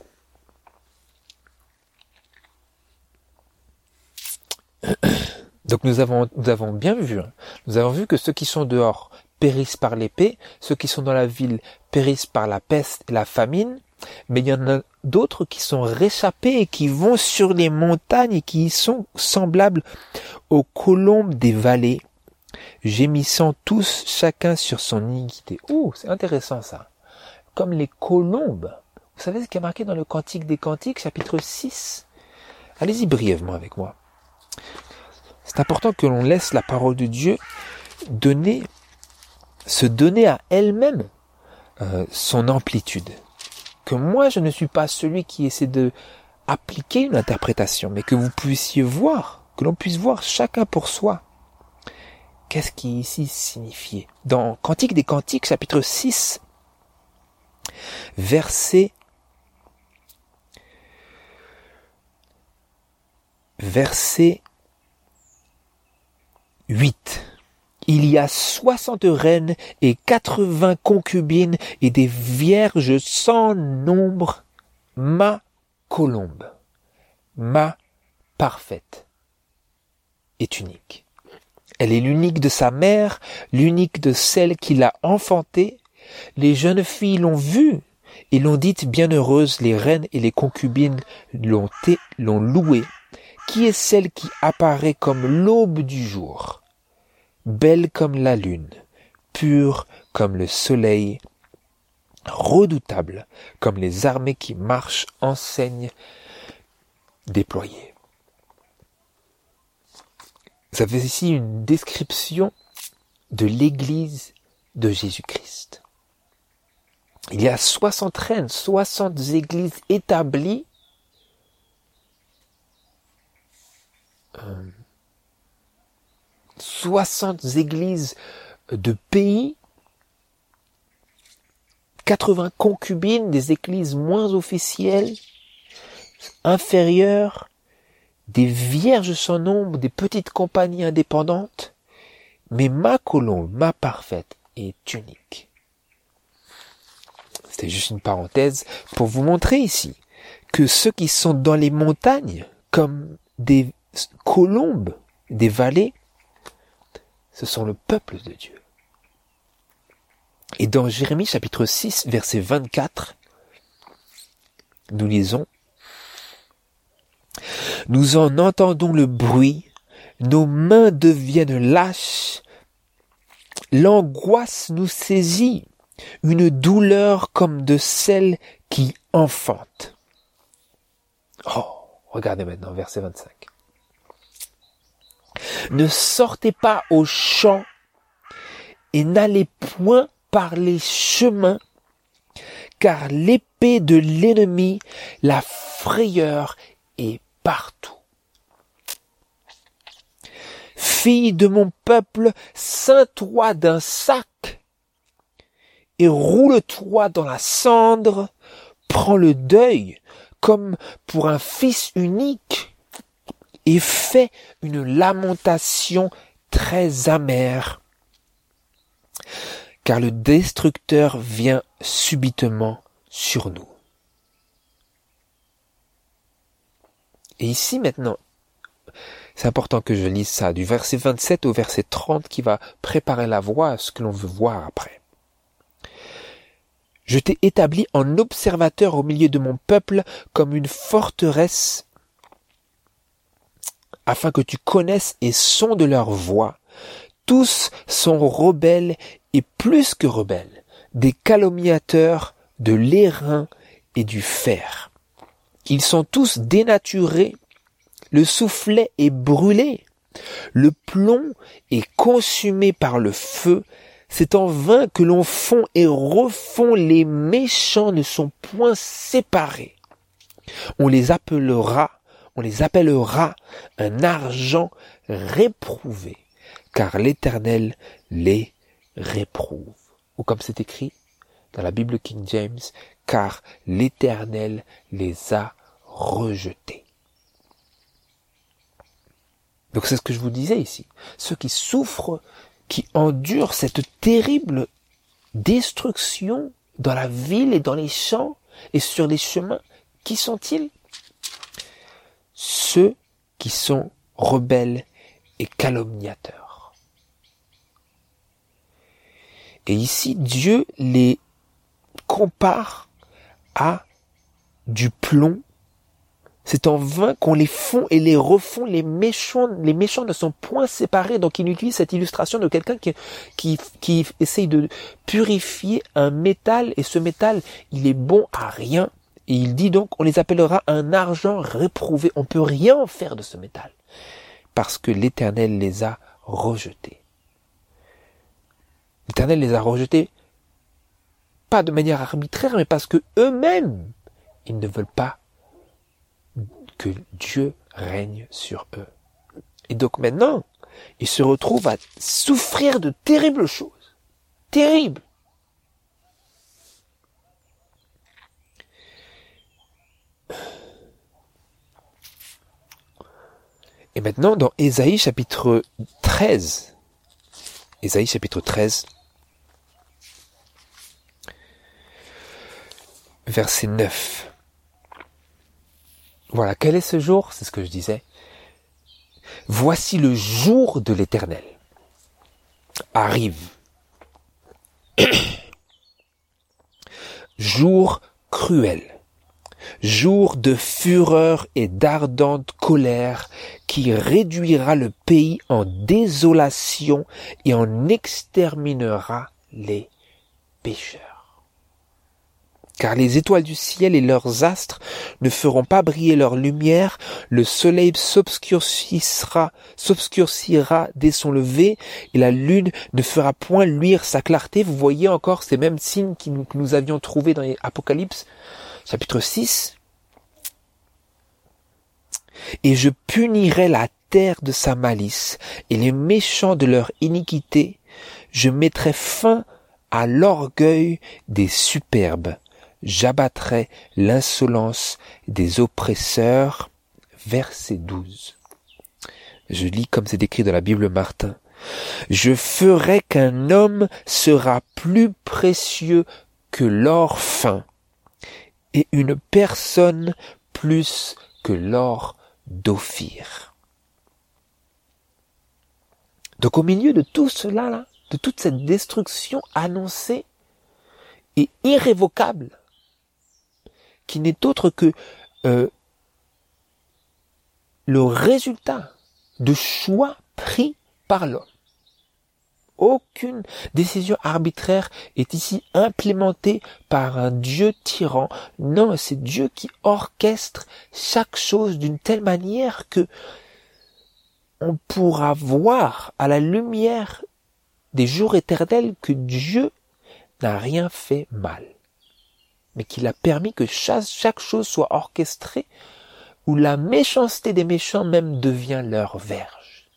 A: Donc nous avons, nous avons bien vu, hein, nous avons vu que ceux qui sont dehors périssent par l'épée, ceux qui sont dans la ville périssent par la peste et la famine, mais il y en a d'autres qui sont réchappés et qui vont sur les montagnes et qui sont semblables aux colombes des vallées, gémissant tous chacun sur son iniquité. Oh, c'est intéressant ça. Comme les colombes. Vous savez ce qui est marqué dans le Cantique des Cantiques, chapitre six? Allez-y brièvement avec moi. C'est important que l'on laisse la parole de Dieu donner, se donner à elle-même euh, son amplitude. Que moi, je ne suis pas celui qui essaie de appliquer une interprétation, mais que vous puissiez voir, que l'on puisse voir chacun pour soi. Qu'est-ce qui est ici signifié? Dans Cantique des Cantiques, chapitre six, verset, verset huit. Il y a soixante reines et quatre-vingts concubines et des vierges sans nombre, ma colombe, ma parfaite, est unique. Elle est l'unique de sa mère, l'unique de celle qui l'a enfantée. Les jeunes filles l'ont vue et l'ont dite bienheureuse, les reines et les concubines l'ont, t- l'ont louée. Qui est celle qui apparaît comme l'aube du jour, belle comme la lune, pure comme le soleil, redoutable comme les armées qui marchent, enseignes déployées. Vous avez ici une description de l'Église de Jésus-Christ. Il y a soixante reines, soixante églises établies, euh, soixante églises de pays, quatre-vingts concubines, des églises moins officielles, inférieures, des vierges sans nombre, des petites compagnies indépendantes, mais ma colombe, ma parfaite, est unique. C'était juste une parenthèse pour vous montrer ici que ceux qui sont dans les montagnes, comme des colombes, des vallées, ce sont le peuple de Dieu. Et dans Jérémie chapitre six, verset vingt-quatre, nous lisons: « Nous en entendons le bruit, nos mains deviennent lâches, l'angoisse nous saisit, une douleur comme de celle qui enfante. » Oh, regardez maintenant, verset vingt-cinq. « Ne sortez pas aux champs et n'allez point par les chemins, car l'épée de l'ennemi, la frayeur est partout. Fille de mon peuple, ceins-toi d'un sac et roule-toi dans la cendre, prends le deuil comme pour un fils unique et fais une lamentation très amère. car le destructeur vient subitement sur nous. Et ici maintenant, c'est important que je lise ça, du verset vingt-sept au verset trente qui va préparer la voie à ce que l'on veut voir après. Je t'ai établi en observateur au milieu de mon peuple comme une forteresse, afin que tu connaisses et sondes leur voie. Tous sont rebelles et plus que rebelles, des calomniateurs, de l'airain et du fer. Ils sont tous dénaturés, le soufflet est brûlé, le plomb est consumé par le feu. C'est en vain que l'on fond et refond, les méchants ne sont point séparés. On les appellera, on les appellera un argent réprouvé, car l'Éternel les réprouve. Ou comme c'est écrit dans la Bible King James, car l'Éternel les a rejetés. Donc c'est ce que je vous disais ici. Ceux qui souffrent, qui endurent cette terrible destruction dans la ville et dans les champs et sur les chemins, qui sont-ils? Ceux qui sont rebelles et calomniateurs. Et ici, Dieu les compare à du plomb. C'est en vain qu'on les fond et les refond. Les méchants, les méchants ne sont point séparés. Donc il utilise cette illustration de quelqu'un qui, qui, qui essaye de purifier un métal. Et ce métal, il est bon à rien. Et il dit donc, on les appellera un argent réprouvé. On peut rien en faire de ce métal. Parce que l'Éternel les a rejetés. L'Éternel les a rejetés, pas de manière arbitraire, mais parce que eux-mêmes, ils ne veulent pas que Dieu règne sur eux. Et donc maintenant, ils se retrouvent à souffrir de terribles choses. Terribles. Et maintenant, dans Ésaïe chapitre treize, Ésaïe chapitre treize, verset neuf. Voilà, quel est ce jour? C'est ce que je disais. Voici le jour de l'Éternel. Arrive. Jour cruel. Jour de fureur et d'ardente colère qui réduira le pays en désolation et en exterminera les pécheurs. Car les étoiles du ciel et leurs astres ne feront pas briller leur lumière, le soleil s'obscurcira, s'obscurcira dès son lever, et la lune ne fera point luire sa clarté. Vous voyez encore ces mêmes signes que nous avions trouvés dans l'Apocalypse, chapitre six. Et je punirai la terre de sa malice, et les méchants de leur iniquité. Je mettrai fin à l'orgueil des superbes. J'abattrai l'insolence des oppresseurs. Verset douze. Je lis comme c'est écrit dans la Bible Martin. Je ferai qu'un homme sera plus précieux que l'or fin, et une personne plus que l'or d'Ophir. Donc au milieu de tout cela, là, de toute cette destruction annoncée et irrévocable, qui n'est autre que euh, le résultat de choix pris par l'homme. Aucune décision arbitraire est ici implémentée par un Dieu tyran. Non, c'est Dieu qui orchestre chaque chose d'une telle manière que on pourra voir à la lumière des jours éternels que Dieu n'a rien fait mal, mais qu'il a permis que chaque, chaque chose soit orchestrée, où la méchanceté des méchants même devient leur verge.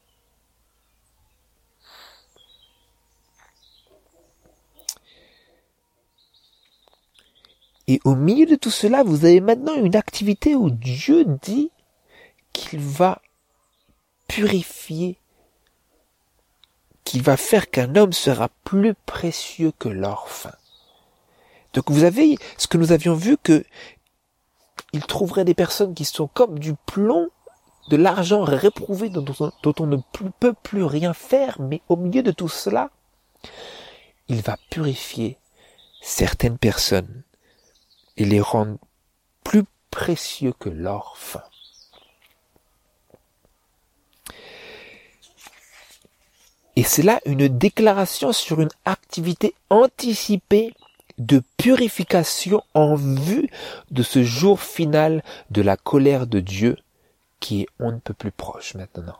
A: Et au milieu de tout cela, vous avez maintenant une activité où Dieu dit qu'il va purifier, qu'il va faire qu'un homme sera plus précieux que l'or fin. Donc vous avez ce que nous avions vu, que il trouverait des personnes qui sont comme du plomb, de l'argent réprouvé dont on, dont on ne peut plus rien faire, mais au milieu de tout cela, il va purifier certaines personnes et les rendre plus précieux que l'or fin. Et c'est là une déclaration sur une activité anticipée de purification en vue de ce jour final de la colère de Dieu qui est on ne peut plus proche maintenant.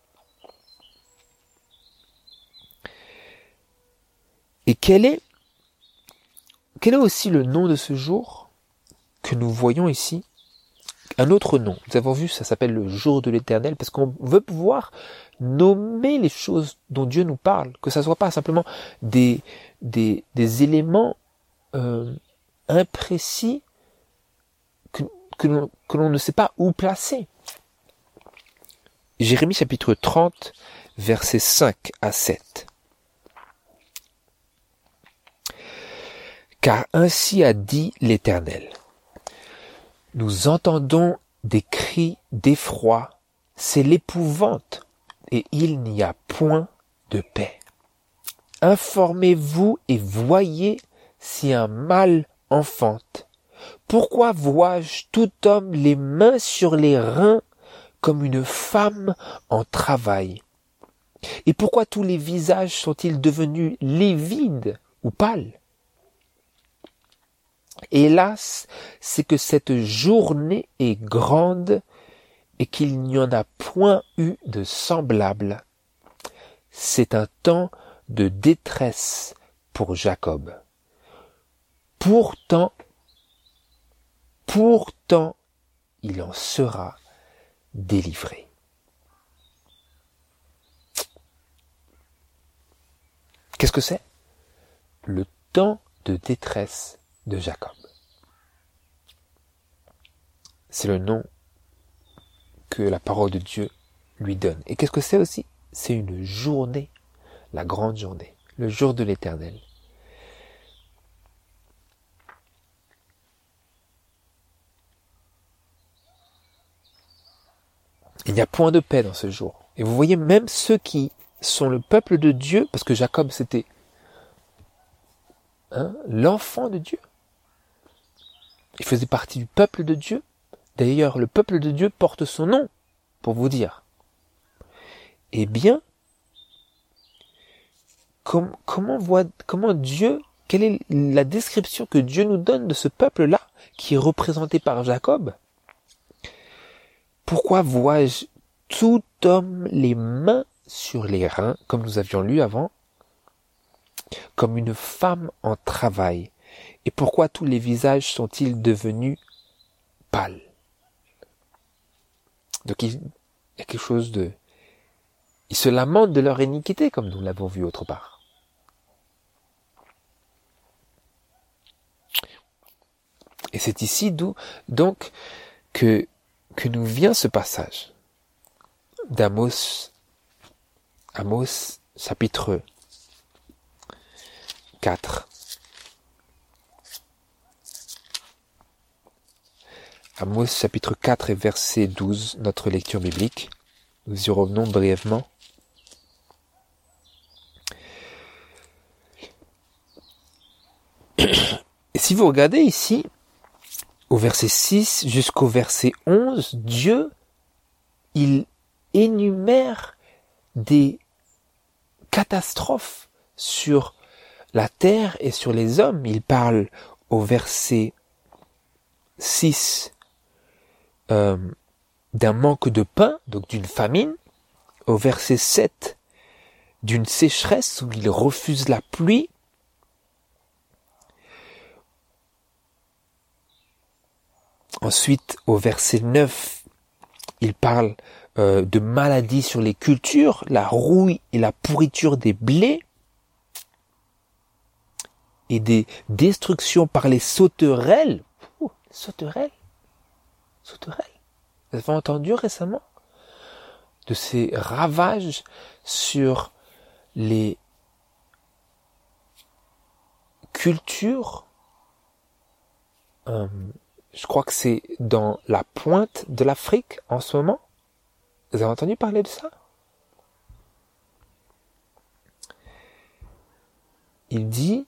A: Et quel est, quel est aussi le nom de ce jour que nous voyons ici? Un autre nom, nous avons vu, ça s'appelle le jour de l'Éternel, parce qu'on veut pouvoir nommer les choses dont Dieu nous parle, que ça ne soit pas simplement des, des, des éléments euh, imprécis que, que, l'on, que l'on ne sait pas où placer. Jérémie chapitre trente, versets cinq à sept. Car ainsi a dit l'Éternel. Nous entendons des cris d'effroi, c'est l'épouvante, et il n'y a point de paix. Informez-vous et voyez si un mal enfante. Pourquoi vois-je tout homme les mains sur les reins comme une femme en travail? Et pourquoi tous les visages sont-ils devenus livides ou pâles? Hélas, c'est que cette journée est grande et qu'il n'y en a point eu de semblable. C'est un temps de détresse pour Jacob. Pourtant, pourtant, il en sera délivré. Qu'est-ce que c'est? Le temps de détresse de Jacob. C'est le nom que la parole de Dieu lui donne. Et qu'est-ce que c'est aussi? C'est une journée, la grande journée, le jour de l'Éternel. Il n'y a point de paix dans ce jour. Et vous voyez, même ceux qui sont le peuple de Dieu, parce que Jacob c'était hein, l'enfant de Dieu. Il faisait partie du peuple de Dieu. D'ailleurs, le peuple de Dieu porte son nom, pour vous dire. Eh bien, com- comment, voit, comment Dieu, quelle est la description que Dieu nous donne de ce peuple-là, qui est représenté par Jacob? Pourquoi vois-je tout homme les mains sur les reins, comme nous avions lu avant, comme une femme en travail? Et pourquoi tous les visages sont-ils devenus pâles? Donc il y a quelque chose de... Ils se lamentent de leur iniquité, comme nous l'avons vu autre part. Et c'est ici d'où, donc, que, que nous vient ce passage d'Amos, Amos, chapitre quatre. Amos chapitre quatre et verset douze, notre lecture biblique. Nous y revenons brièvement. Et si vous regardez ici, au verset six jusqu'au verset onze, Dieu, il énumère des catastrophes sur la terre et sur les hommes. Il parle au verset six euh, d'un manque de pain, donc d'une famine. Au verset sept, d'une sécheresse où il refuse la pluie. Ensuite, au verset neuf, il parle euh, de maladies sur les cultures, la rouille et la pourriture des blés, et des destructions par les sauterelles. Ouh, sauterelles Sauterelles Vous avez entendu récemment de ces ravages sur les cultures, euh, je crois que c'est dans la pointe de l'Afrique en ce moment. Vous avez entendu parler de ça? Il dit,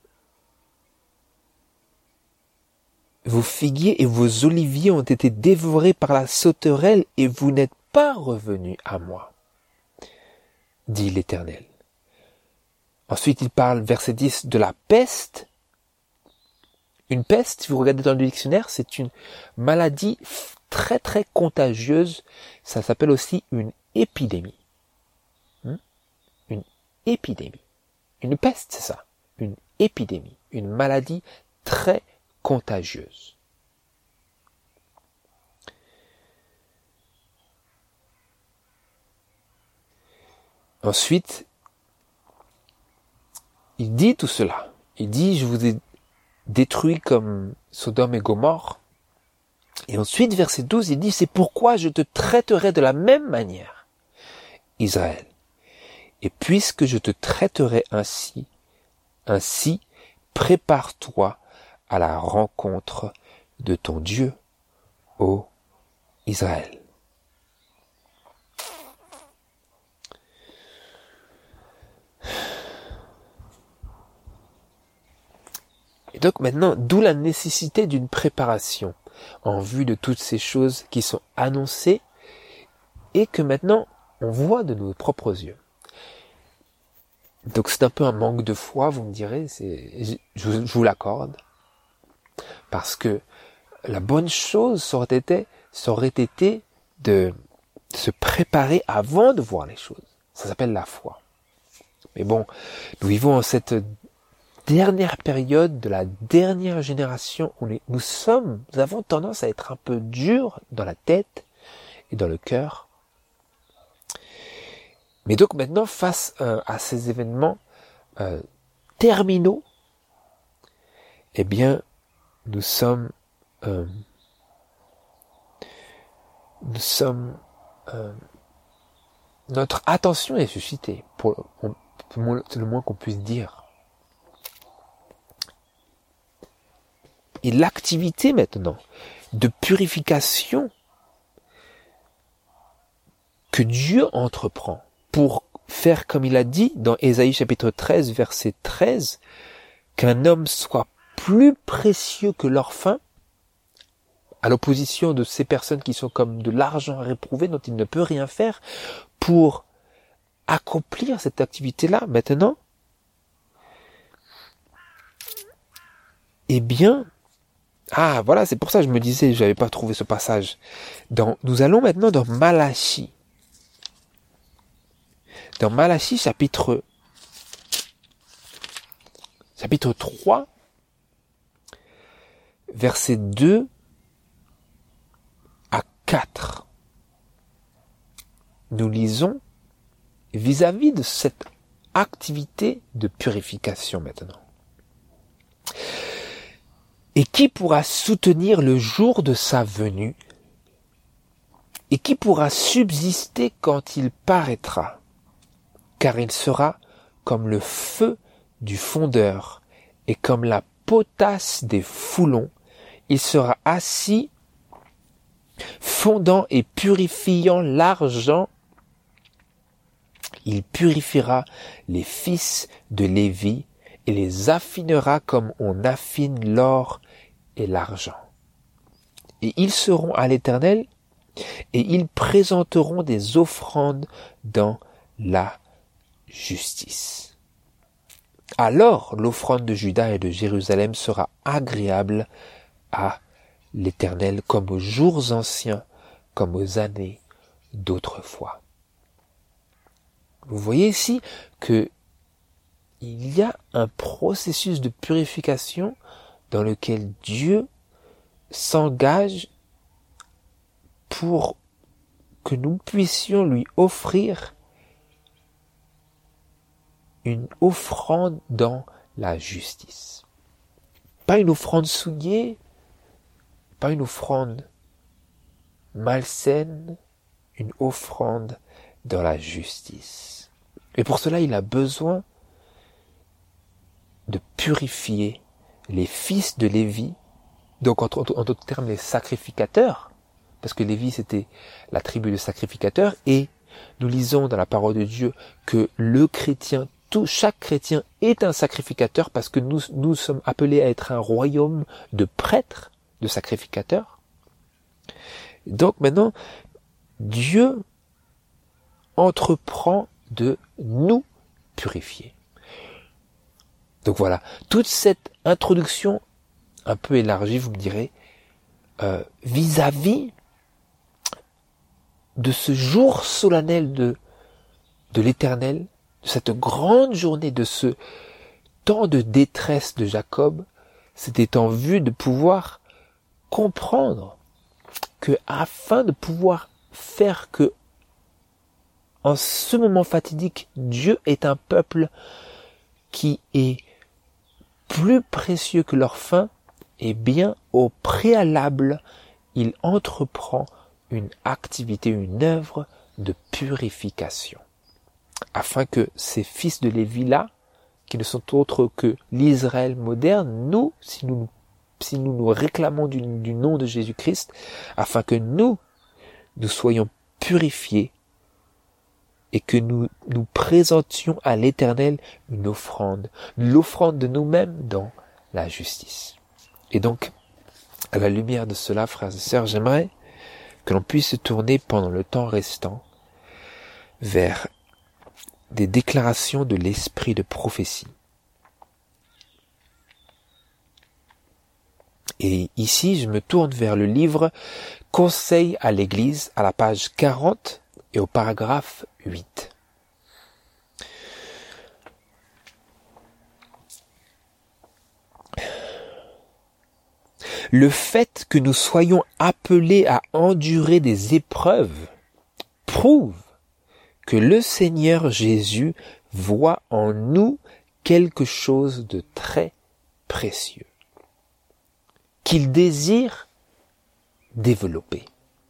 A: vos figuiers et vos oliviers ont été dévorés par la sauterelle et vous n'êtes pas revenus à moi, dit l'Éternel. Ensuite, il parle, verset dix, de la peste. Une peste, si vous regardez dans le dictionnaire, c'est une maladie très très contagieuse. Ça s'appelle aussi une épidémie. Hmm? Une épidémie. Une peste, c'est ça. Une épidémie. Une maladie très contagieuse. Ensuite, il dit tout cela. Il dit, je vous ai détruit comme Sodome et Gomorrhe. Et ensuite, verset douze, il dit, c'est pourquoi je te traiterai de la même manière, Israël. Et puisque je te traiterai ainsi, ainsi, prépare-toi à la rencontre de ton Dieu, ô Israël. Et donc maintenant, d'où la nécessité d'une préparation en vue de toutes ces choses qui sont annoncées et que maintenant on voit de nos propres yeux. Donc c'est un peu un manque de foi, vous me direz, c'est, je, je vous l'accorde, parce que la bonne chose ça aurait été, ça aurait été de se préparer avant de voir les choses. Ça s'appelle la foi. Mais bon, nous vivons en cette dernière période de la dernière génération où nous sommes, nous avons tendance à être un peu durs dans la tête et dans le cœur. Mais donc maintenant, face euh, à ces événements euh, terminaux, eh bien, nous sommes, euh, nous sommes, euh, notre attention est suscitée, pour, pour, pour c'est le moins qu'on puisse dire. Et l'activité maintenant de purification que Dieu entreprend pour faire comme il a dit dans Ésaïe chapitre treize verset treize, qu'un homme soit plus précieux que l'orphin, à l'opposition de ces personnes qui sont comme de l'argent réprouvé dont il ne peut rien faire, pour accomplir cette activité-là maintenant, eh bien, ah, voilà, c'est pour ça que je me disais, je n'avais pas trouvé ce passage. Dans, nous allons maintenant dans Malachie. Dans Malachie, chapitre, chapitre trois, versets deux à quatre. Nous lisons vis-à-vis de cette activité de purification maintenant. Et qui pourra soutenir le jour de sa venue? Et qui pourra subsister quand il paraîtra? Car il sera comme le feu du fondeur et comme la potasse des foulons. Il sera assis, fondant et purifiant l'argent. Il purifiera les fils de Lévi et les affinera comme on affine l'or et l'argent. Et ils seront à l'Éternel, et ils présenteront des offrandes dans la justice. Alors l'offrande de Juda et de Jérusalem sera agréable à l'Éternel, comme aux jours anciens, comme aux années d'autrefois. Vous voyez ici que il y a un processus de purification dans lequel Dieu s'engage pour que nous puissions lui offrir une offrande dans la justice. Pas une offrande souillée, pas une offrande malsaine, une offrande dans la justice. Et pour cela, il a besoin de purifier les fils de Lévi, donc en, en, en d'autres termes les sacrificateurs, parce que Lévi c'était la tribu de sacrificateurs, et nous lisons dans la parole de Dieu que le chrétien, tout, chaque chrétien est un sacrificateur, parce que nous, nous sommes appelés à être un royaume de prêtres, de sacrificateurs. Donc maintenant, Dieu entreprend de nous purifier. Donc voilà, toute cette introduction un peu élargie, vous me direz, euh, vis-à-vis de ce jour solennel de, de l'Éternel, de cette grande journée, de ce temps de détresse de Jacob, c'était en vue de pouvoir comprendre que afin de pouvoir faire que en ce moment fatidique, Dieu est un peuple qui est plus précieux que leur faim, et bien au préalable, il entreprend une activité, une œuvre de purification, afin que ces fils de Lévi-là, qui ne sont autres que l'Israël moderne, nous, si nous, si nous nous réclamons du, du nom de Jésus-Christ, afin que nous, nous soyons purifiés, et que nous nous présentions à l'Éternel une offrande, l'offrande de nous-mêmes dans la justice. Et donc, à la lumière de cela, frères et sœurs, j'aimerais que l'on puisse se tourner pendant le temps restant vers des déclarations de l'esprit de prophétie. Et ici, je me tourne vers le livre Conseil à l'Église, à la page quarante et au paragraphe huit. Le fait que nous soyons appelés à endurer des épreuves prouve que le Seigneur Jésus voit en nous quelque chose de très précieux, qu'il désire développer.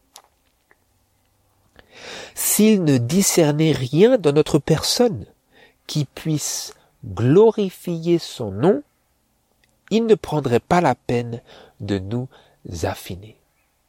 A: S'il ne discernait rien dans notre personne qui puisse glorifier son nom, il ne prendrait pas la peine de nous affiner.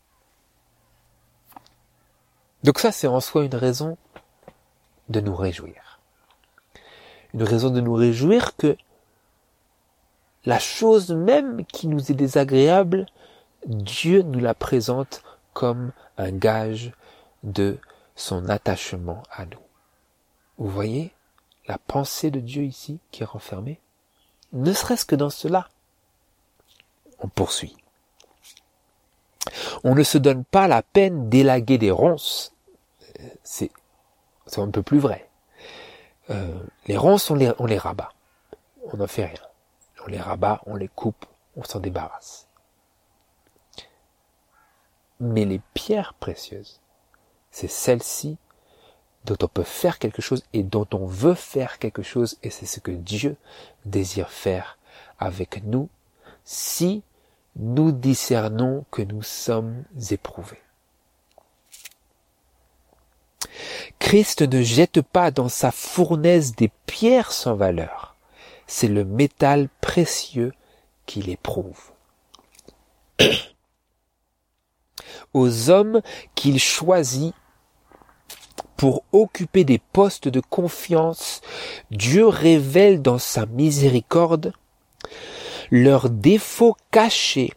A: Donc ça, c'est en soi une raison de nous réjouir. Une raison de nous réjouir que la chose même qui nous est désagréable, Dieu nous la présente comme un gage de son attachement à nous. Vous voyez la pensée de Dieu ici qui est renfermée? Ne serait-ce que dans cela. On poursuit. On ne se donne pas la peine d'élaguer des ronces. C'est, c'est un peu plus vrai. Euh, les ronces, on les, on les rabat. On n'en fait rien. On les rabat, on les coupe, on s'en débarrasse. Mais les pierres précieuses, c'est celles-ci dont on peut faire quelque chose et dont on veut faire quelque chose, et c'est ce que Dieu désire faire avec nous si nous discernons que nous sommes éprouvés. Christ ne jette pas dans sa fournaise des pierres sans valeur. C'est le métal précieux qu'il éprouve. Aux hommes qu'il choisit pour occuper des postes de confiance, Dieu révèle dans sa miséricorde leurs défauts cachés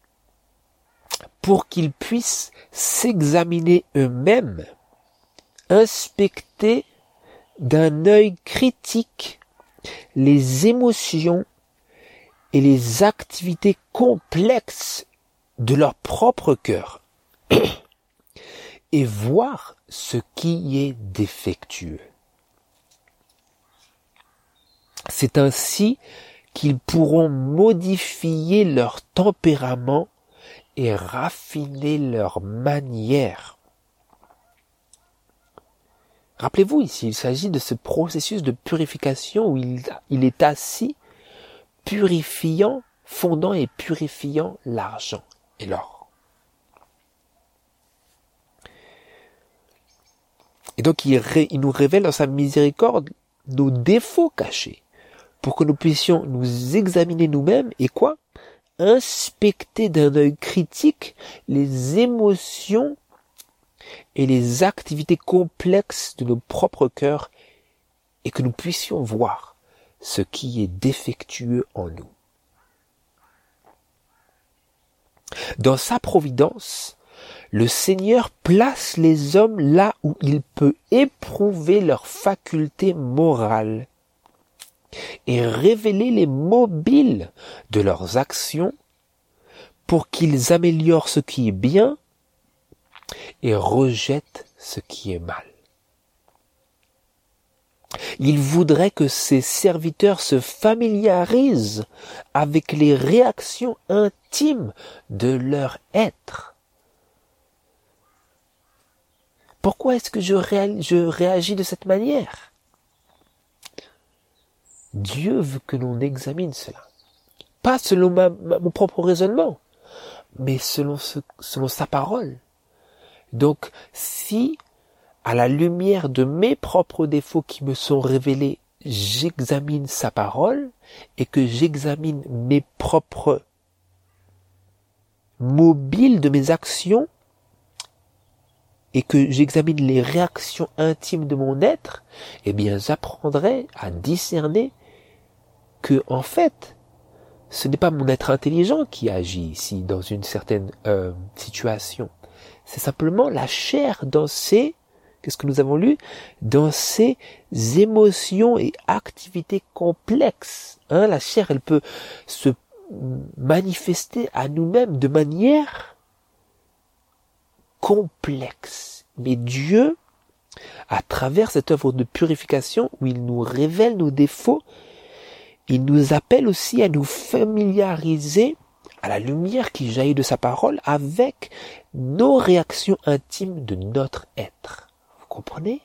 A: pour qu'ils puissent s'examiner eux-mêmes, inspecter d'un œil critique les émotions et les activités complexes de leur propre cœur et voir ce qui est défectueux. C'est ainsi qu'ils pourront modifier leur tempérament et raffiner leur manière. Rappelez-vous ici, il s'agit de ce processus de purification où il, il est assis, purifiant, fondant et purifiant l'argent et l'or. Et donc il, ré, il nous révèle dans sa miséricorde nos défauts cachés, pour que nous puissions nous examiner nous-mêmes et quoi? Inspecter d'un œil critique les émotions et les activités complexes de nos propres cœurs et que nous puissions voir ce qui est défectueux en nous. Dans sa providence, le Seigneur place les hommes là où il peut éprouver leurs facultés morales et révéler les mobiles de leurs actions pour qu'ils améliorent ce qui est bien et rejettent ce qui est mal. Il voudrait que ses serviteurs se familiarisent avec les réactions intimes de leur être. Pourquoi est-ce que je, ré- je réagis de cette manière? Dieu veut que l'on examine cela. Pas selon ma, ma, mon propre raisonnement, mais selon, ce, selon sa parole. Donc, si, à la lumière de mes propres défauts qui me sont révélés, j'examine sa parole et que j'examine mes propres mobiles de mes actions et que j'examine les réactions intimes de mon être, eh bien, j'apprendrai à discerner que, en fait, ce n'est pas mon être intelligent qui agit ici dans une certaine euh, situation. C'est simplement la chair dans ses, qu'est-ce que nous avons lu? Dans ses émotions et activités complexes. Hein, la chair, elle peut se manifester à nous-mêmes de manière complexe. Mais Dieu, à travers cette œuvre de purification où il nous révèle nos défauts, il nous appelle aussi à nous familiariser à la lumière qui jaillit de sa parole avec nos réactions intimes de notre être. Vous comprenez?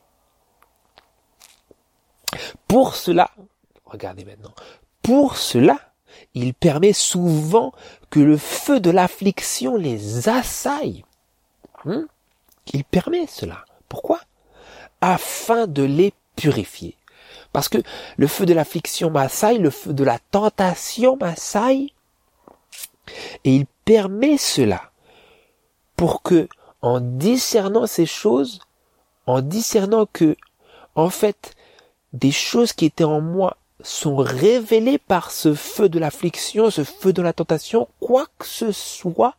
A: Pour cela, regardez maintenant, pour cela, il permet souvent que le feu de l'affliction les assaille. Hmm? Il permet cela. Pourquoi? Afin de les purifier. Parce que le feu de l'affliction m'assaille, le feu de la tentation m'assaille, et il permet cela pour que, en discernant ces choses, en discernant que, en fait, des choses qui étaient en moi sont révélées par ce feu de l'affliction, ce feu de la tentation, quoi que ce soit,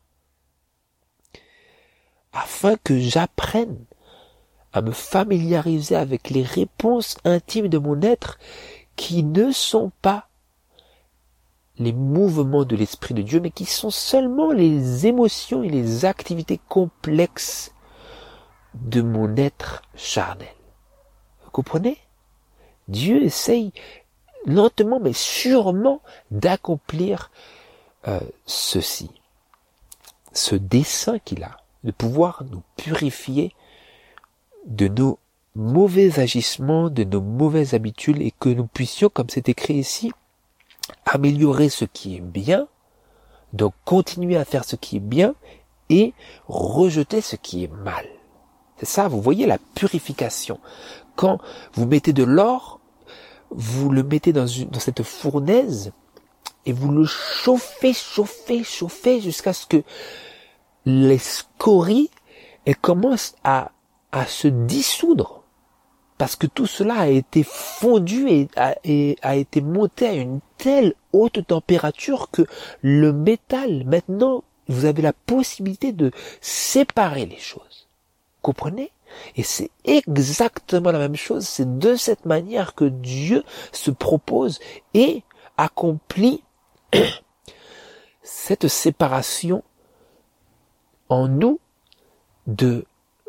A: afin que j'apprenne à me familiariser avec les réponses intimes de mon être qui ne sont pas les mouvements de l'Esprit de Dieu, mais qui sont seulement les émotions et les activités complexes de mon être charnel. Vous comprenez? Dieu essaye lentement mais sûrement d'accomplir euh, ceci, ce dessein qu'il a, de pouvoir nous purifier de nos mauvais agissements, de nos mauvaises habitudes, et que nous puissions, comme c'est écrit ici, améliorer ce qui est bien, donc continuer à faire ce qui est bien, et rejeter ce qui est mal. C'est ça, vous voyez la purification. Quand vous mettez de l'or, vous le mettez dans, une, dans cette fournaise, et vous le chauffez, chauffez, chauffez, jusqu'à ce que les scories elles commencent à à se dissoudre, parce que tout cela a été fondu et a, et a été monté à une telle haute température que le métal, maintenant, vous avez la possibilité de séparer les choses. Comprenez? Et c'est exactement la même chose, c'est de cette manière que Dieu se propose et accomplit cette séparation en nous de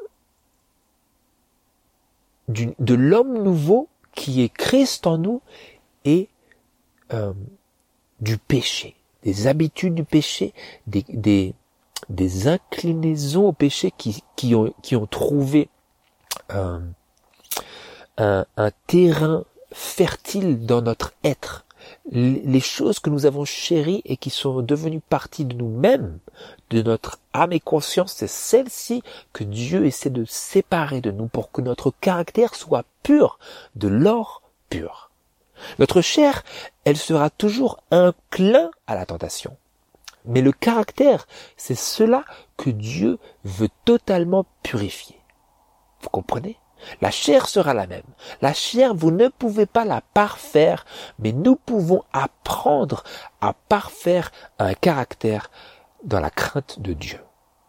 A: Du, de l'homme nouveau qui est Christ en nous et euh, du péché, des habitudes du péché, des, des, des inclinaisons au péché qui, qui, ont, qui ont trouvé euh, un, un terrain fertile dans notre être. Les choses que nous avons chéries et qui sont devenues partie de nous-mêmes, de notre âme et conscience, c'est celle-ci que Dieu essaie de séparer de nous pour que notre caractère soit pur, de l'or pur. Notre chair, elle sera toujours inclin à la tentation. Mais le caractère, c'est cela que Dieu veut totalement purifier. Vous comprenez? La chair sera la même. La chair, vous ne pouvez pas la parfaire, mais nous pouvons apprendre à parfaire un caractère dans la crainte de Dieu.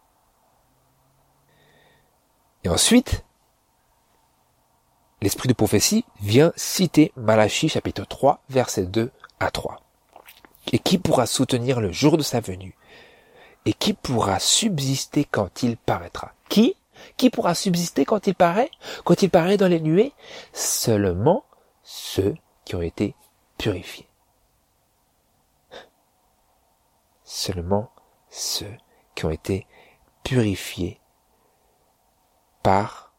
A: Et ensuite, l'esprit de prophétie vient citer Malachie chapitre trois, versets deux à trois. Et qui pourra soutenir le jour de sa venue? Et qui pourra subsister quand il paraîtra? Qui? Qui pourra subsister quand il paraît? Quand il paraît dans les nuées? Seulement ceux qui ont été purifiés. Seulement ceux qui ont été purifiés par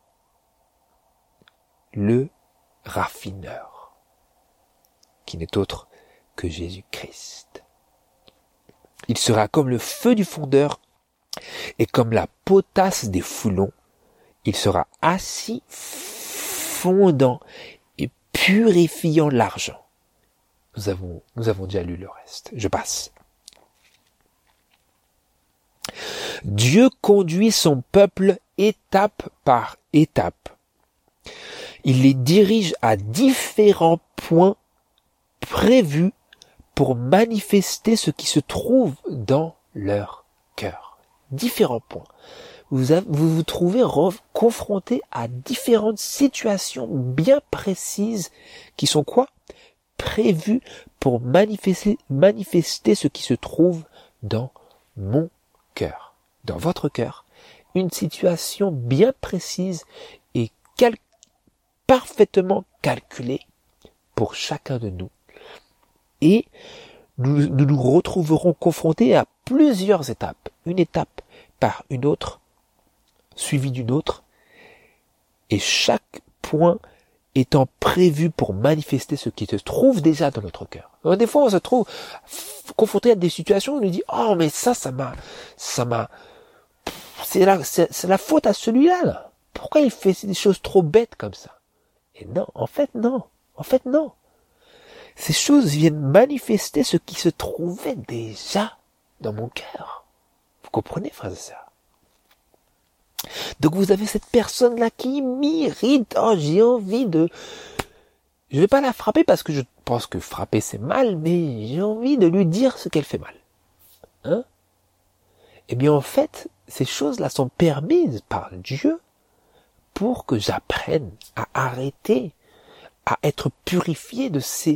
A: le raffineur, qui n'est autre que Jésus-Christ. Il sera comme le feu du fondeur et comme la potasse des foulons. Il sera assis fondant et purifiant l'argent. Nous avons, nous avons déjà lu le reste. Je passe. Dieu conduit son peuple étape par étape. Il les dirige à différents points prévus pour manifester ce qui se trouve dans leur cœur. Différents points. Vous avez, vous, vous trouvez re- confronté à différentes situations bien précises qui sont quoi? Prévues pour manifester, manifester ce qui se trouve dans mon cœur. Dans votre cœur. Une situation bien précise et cal- parfaitement calculée pour chacun de nous. Et nous, nous nous retrouverons confrontés à plusieurs étapes. Une étape par une autre, suivie d'une autre. Et chaque point étant prévu pour manifester ce qui se trouve déjà dans notre cœur. Alors, des fois, on se trouve confronté à des situations où on nous dit « Oh, mais ça, ça m'a... ça m'a... C'est la, c'est, c'est la faute à celui-là, là. Pourquoi il fait des choses trop bêtes comme ça ?» Et non, en fait, non. En fait, non. Ces choses viennent manifester ce qui se trouvait déjà dans mon cœur. Vous comprenez, frères et sœurs? Donc vous avez cette personne-là qui m'irrite. Oh, j'ai envie de... Je vais pas la frapper parce que je pense que frapper c'est mal, mais j'ai envie de lui dire ce qu'elle fait mal. Hein? Eh bien en fait, ces choses-là sont permises par Dieu pour que j'apprenne à arrêter, à être purifié de ces,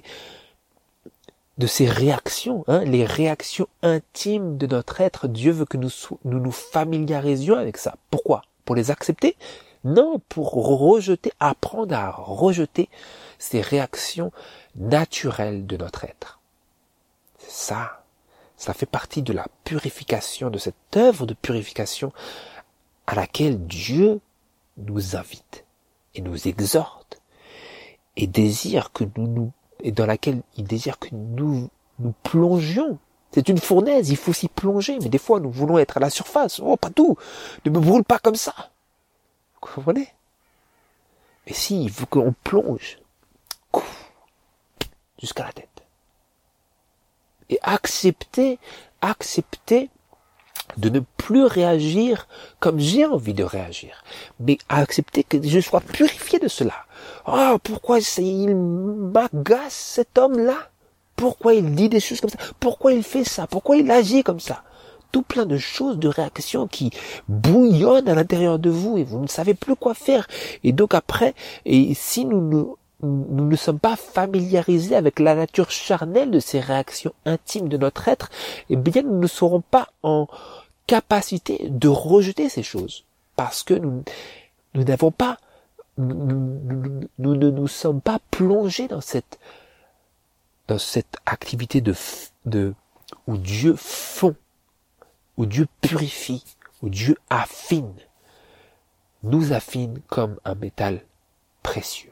A: de ces réactions, hein, les réactions intimes de notre être. Dieu veut que nous nous, nous familiarisions avec ça. Pourquoi? Pour les accepter? Non, pour rejeter, apprendre à rejeter ces réactions naturelles de notre être. C'est ça. Ça fait partie de la purification, de cette œuvre de purification à laquelle Dieu nous invite et nous exhorte et désire que nous nous et dans laquelle il désire que nous nous plongions. C'est une fournaise, il faut s'y plonger, mais des fois nous voulons être à la surface. Oh, pas tout, ne me brûle pas comme ça. Vous comprenez? Mais si, il faut qu'on plonge jusqu'à la tête. Et accepter, accepter de ne plus réagir comme j'ai envie de réagir, mais accepter que je sois purifié de cela. Oh, pourquoi il m'agace cet homme-là? Pourquoi il dit des choses comme ça? Pourquoi il fait ça? Pourquoi il agit comme ça? Tout plein de choses, de réactions qui bouillonnent à l'intérieur de vous et vous ne savez plus quoi faire. Et donc après, et si nous ne, nous ne sommes pas familiarisés avec la nature charnelle de ces réactions intimes de notre être, eh bien nous ne serons pas en capacité de rejeter ces choses. Parce que nous, nous n'avons pas, nous, nous, nous ne nous sommes pas plongés dans cette, dans cette activité de, de, où Dieu fond, où Dieu purifie, où Dieu affine, nous affine comme un métal précieux.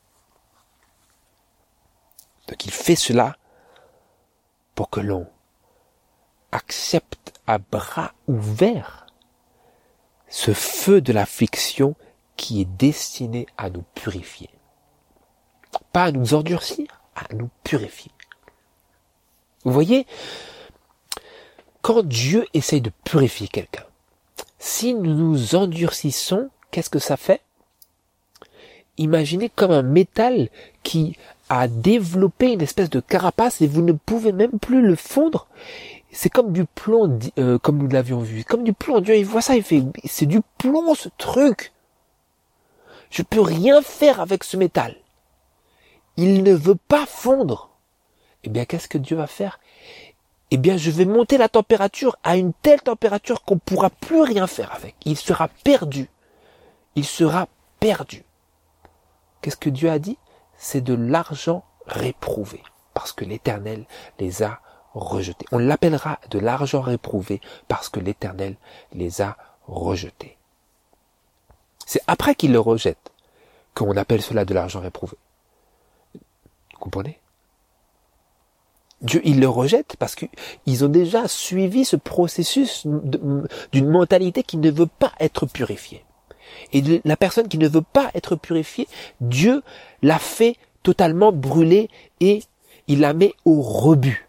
A: Donc il fait cela pour que l'on accepte à bras ouverts ce feu de l'affliction qui est destiné à nous purifier. pas à nous endurcir, à nous purifier. Vous voyez, quand Dieu essaye de purifier quelqu'un, si nous nous endurcissons, qu'est-ce que ça fait? Imaginez comme un métal qui a développé une espèce de carapace et vous ne pouvez même plus le fondre. C'est comme du plomb, euh, comme nous l'avions vu. Comme du plomb. Dieu, il voit ça, il fait, c'est du plomb ce truc. Je peux rien faire avec ce métal. Il ne veut pas fondre. Eh bien, qu'est-ce que Dieu va faire? Eh bien, je vais monter la température à une telle température qu'on ne pourra plus rien faire avec. Il sera perdu. Il sera perdu. Qu'est-ce que Dieu a dit? C'est de l'argent réprouvé, parce que l'Éternel les a rejetés. On l'appellera de l'argent réprouvé, parce que l'Éternel les a rejetés. C'est après qu'il le rejette qu'on appelle cela de l'argent réprouvé. Vous comprenez? Dieu, il le rejette parce qu'ils ont déjà suivi ce processus d'une mentalité qui ne veut pas être purifiée. Et de la personne qui ne veut pas être purifiée, Dieu l'a fait totalement brûler et il la met au rebut.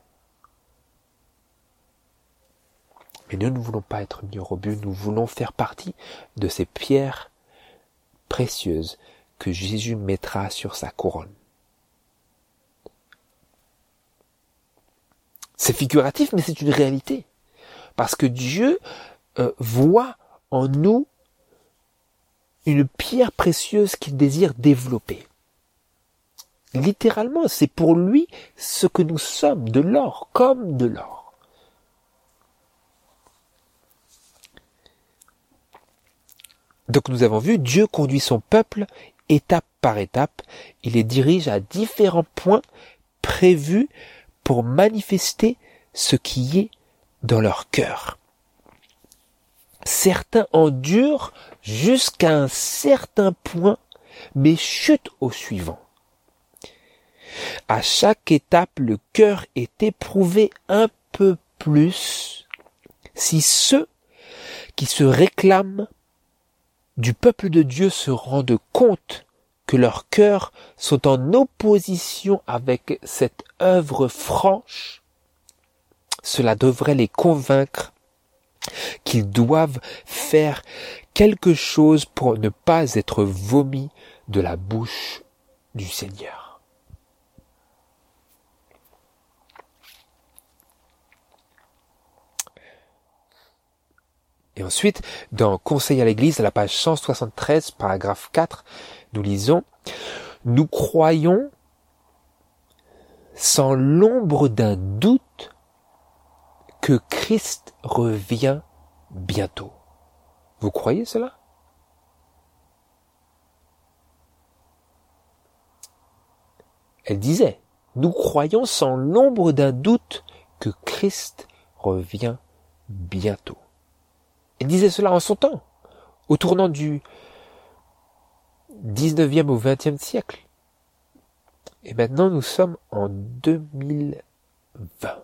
A: Mais nous ne voulons pas être mis au rebut, nous voulons faire partie de ces pierres précieuses que Jésus mettra sur sa couronne. C'est figuratif, mais c'est une réalité. Parce que Dieu euh, voit en nous une pierre précieuse qu'il désire développer. Littéralement, c'est pour lui ce que nous sommes, de l'or, comme de l'or. Donc nous avons vu, Dieu conduit son peuple étape par étape, il les dirige à différents points prévus pour manifester ce qui est dans leur cœur. Certains endurent jusqu'à un certain point, mais chutent au suivant. À chaque étape, le cœur est éprouvé un peu plus si ceux qui se réclament du peuple de Dieu se rendent compte que leurs cœurs sont en opposition avec cette œuvre franche. Cela devrait les convaincre qu'ils doivent faire quelque chose pour ne pas être vomis de la bouche du Seigneur. Et ensuite, dans Conseil à l'Église, à la page cent soixante-treize, paragraphe quatre, nous lisons « Nous croyons sans l'ombre d'un doute que Christ revient bientôt. » Vous croyez cela? Elle disait, nous croyons sans l'ombre d'un doute que Christ revient bientôt. Elle disait cela en son temps, au tournant du dix-neuvième au vingtième siècle. Et maintenant nous sommes en deux mille vingt.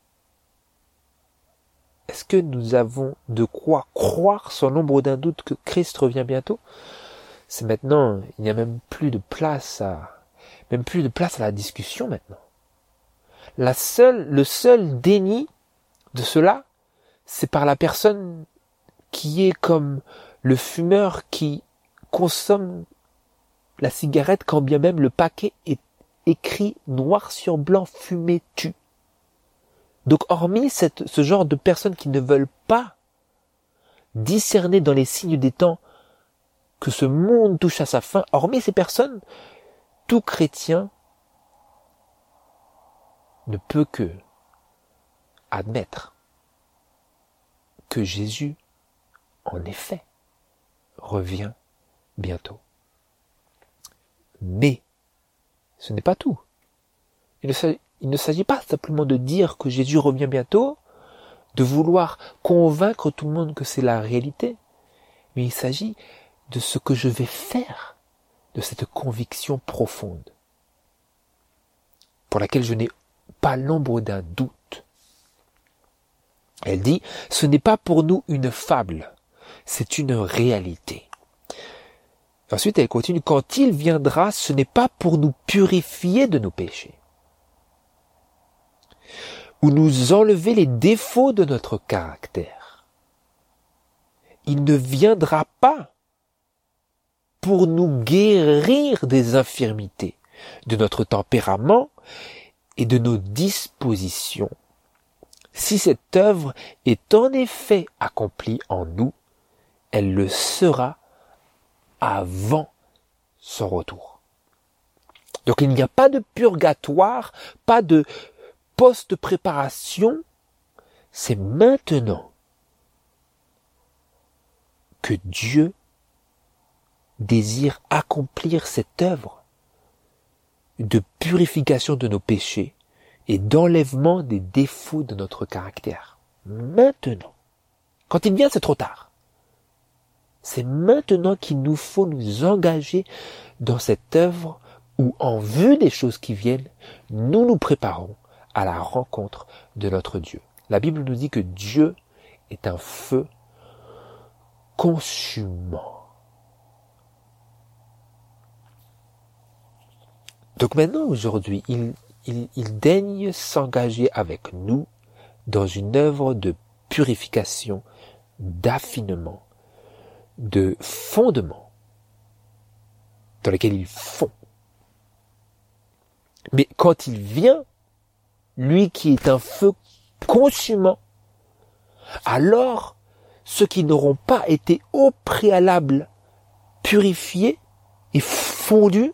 A: Est-ce que nous avons de quoi croire sans l'ombre d'un doute que Christ revient bientôt? C'est maintenant, il n'y a même plus de place à, même plus de place à la discussion maintenant. La seule, le seul déni de cela, c'est par la personne qui est comme le fumeur qui consomme la cigarette quand bien même le paquet est écrit noir sur blanc, fumée tue. Donc hormis cette, ce genre de personnes qui ne veulent pas discerner dans les signes des temps que ce monde touche à sa fin, hormis ces personnes, tout chrétien ne peut que admettre que Jésus, en effet, revient bientôt. Mais ce n'est pas tout. Il ne s'agit, il ne s'agit pas simplement de dire que Jésus revient bientôt, de vouloir convaincre tout le monde que c'est la réalité, mais il s'agit de ce que je vais faire de cette conviction profonde, pour laquelle je n'ai pas l'ombre d'un doute. Elle dit, ce n'est pas pour nous une fable, c'est une réalité. Ensuite, elle continue, quand il viendra, ce n'est pas pour nous purifier de nos péchés, ou nous enlever les défauts de notre caractère. Il ne viendra pas pour nous guérir des infirmités de notre tempérament et de nos dispositions. Si cette œuvre est en effet accomplie en nous, elle le sera avant son retour. Donc il n'y a pas de purgatoire, pas de post-préparation, c'est maintenant que Dieu désire accomplir cette œuvre de purification de nos péchés et d'enlèvement des défauts de notre caractère. Maintenant. Quand il vient, c'est trop tard. C'est maintenant qu'il nous faut nous engager dans cette œuvre où, en vue des choses qui viennent, nous nous préparons à la rencontre de notre Dieu. La Bible nous dit que Dieu est un feu consumant. Donc maintenant, aujourd'hui, il, il, il daigne s'engager avec nous dans une œuvre de purification, d'affinement, de fondement, dans lequel il fond. Mais quand il vient, lui qui est un feu consumant, alors ceux qui n'auront pas été au préalable purifiés et fondus,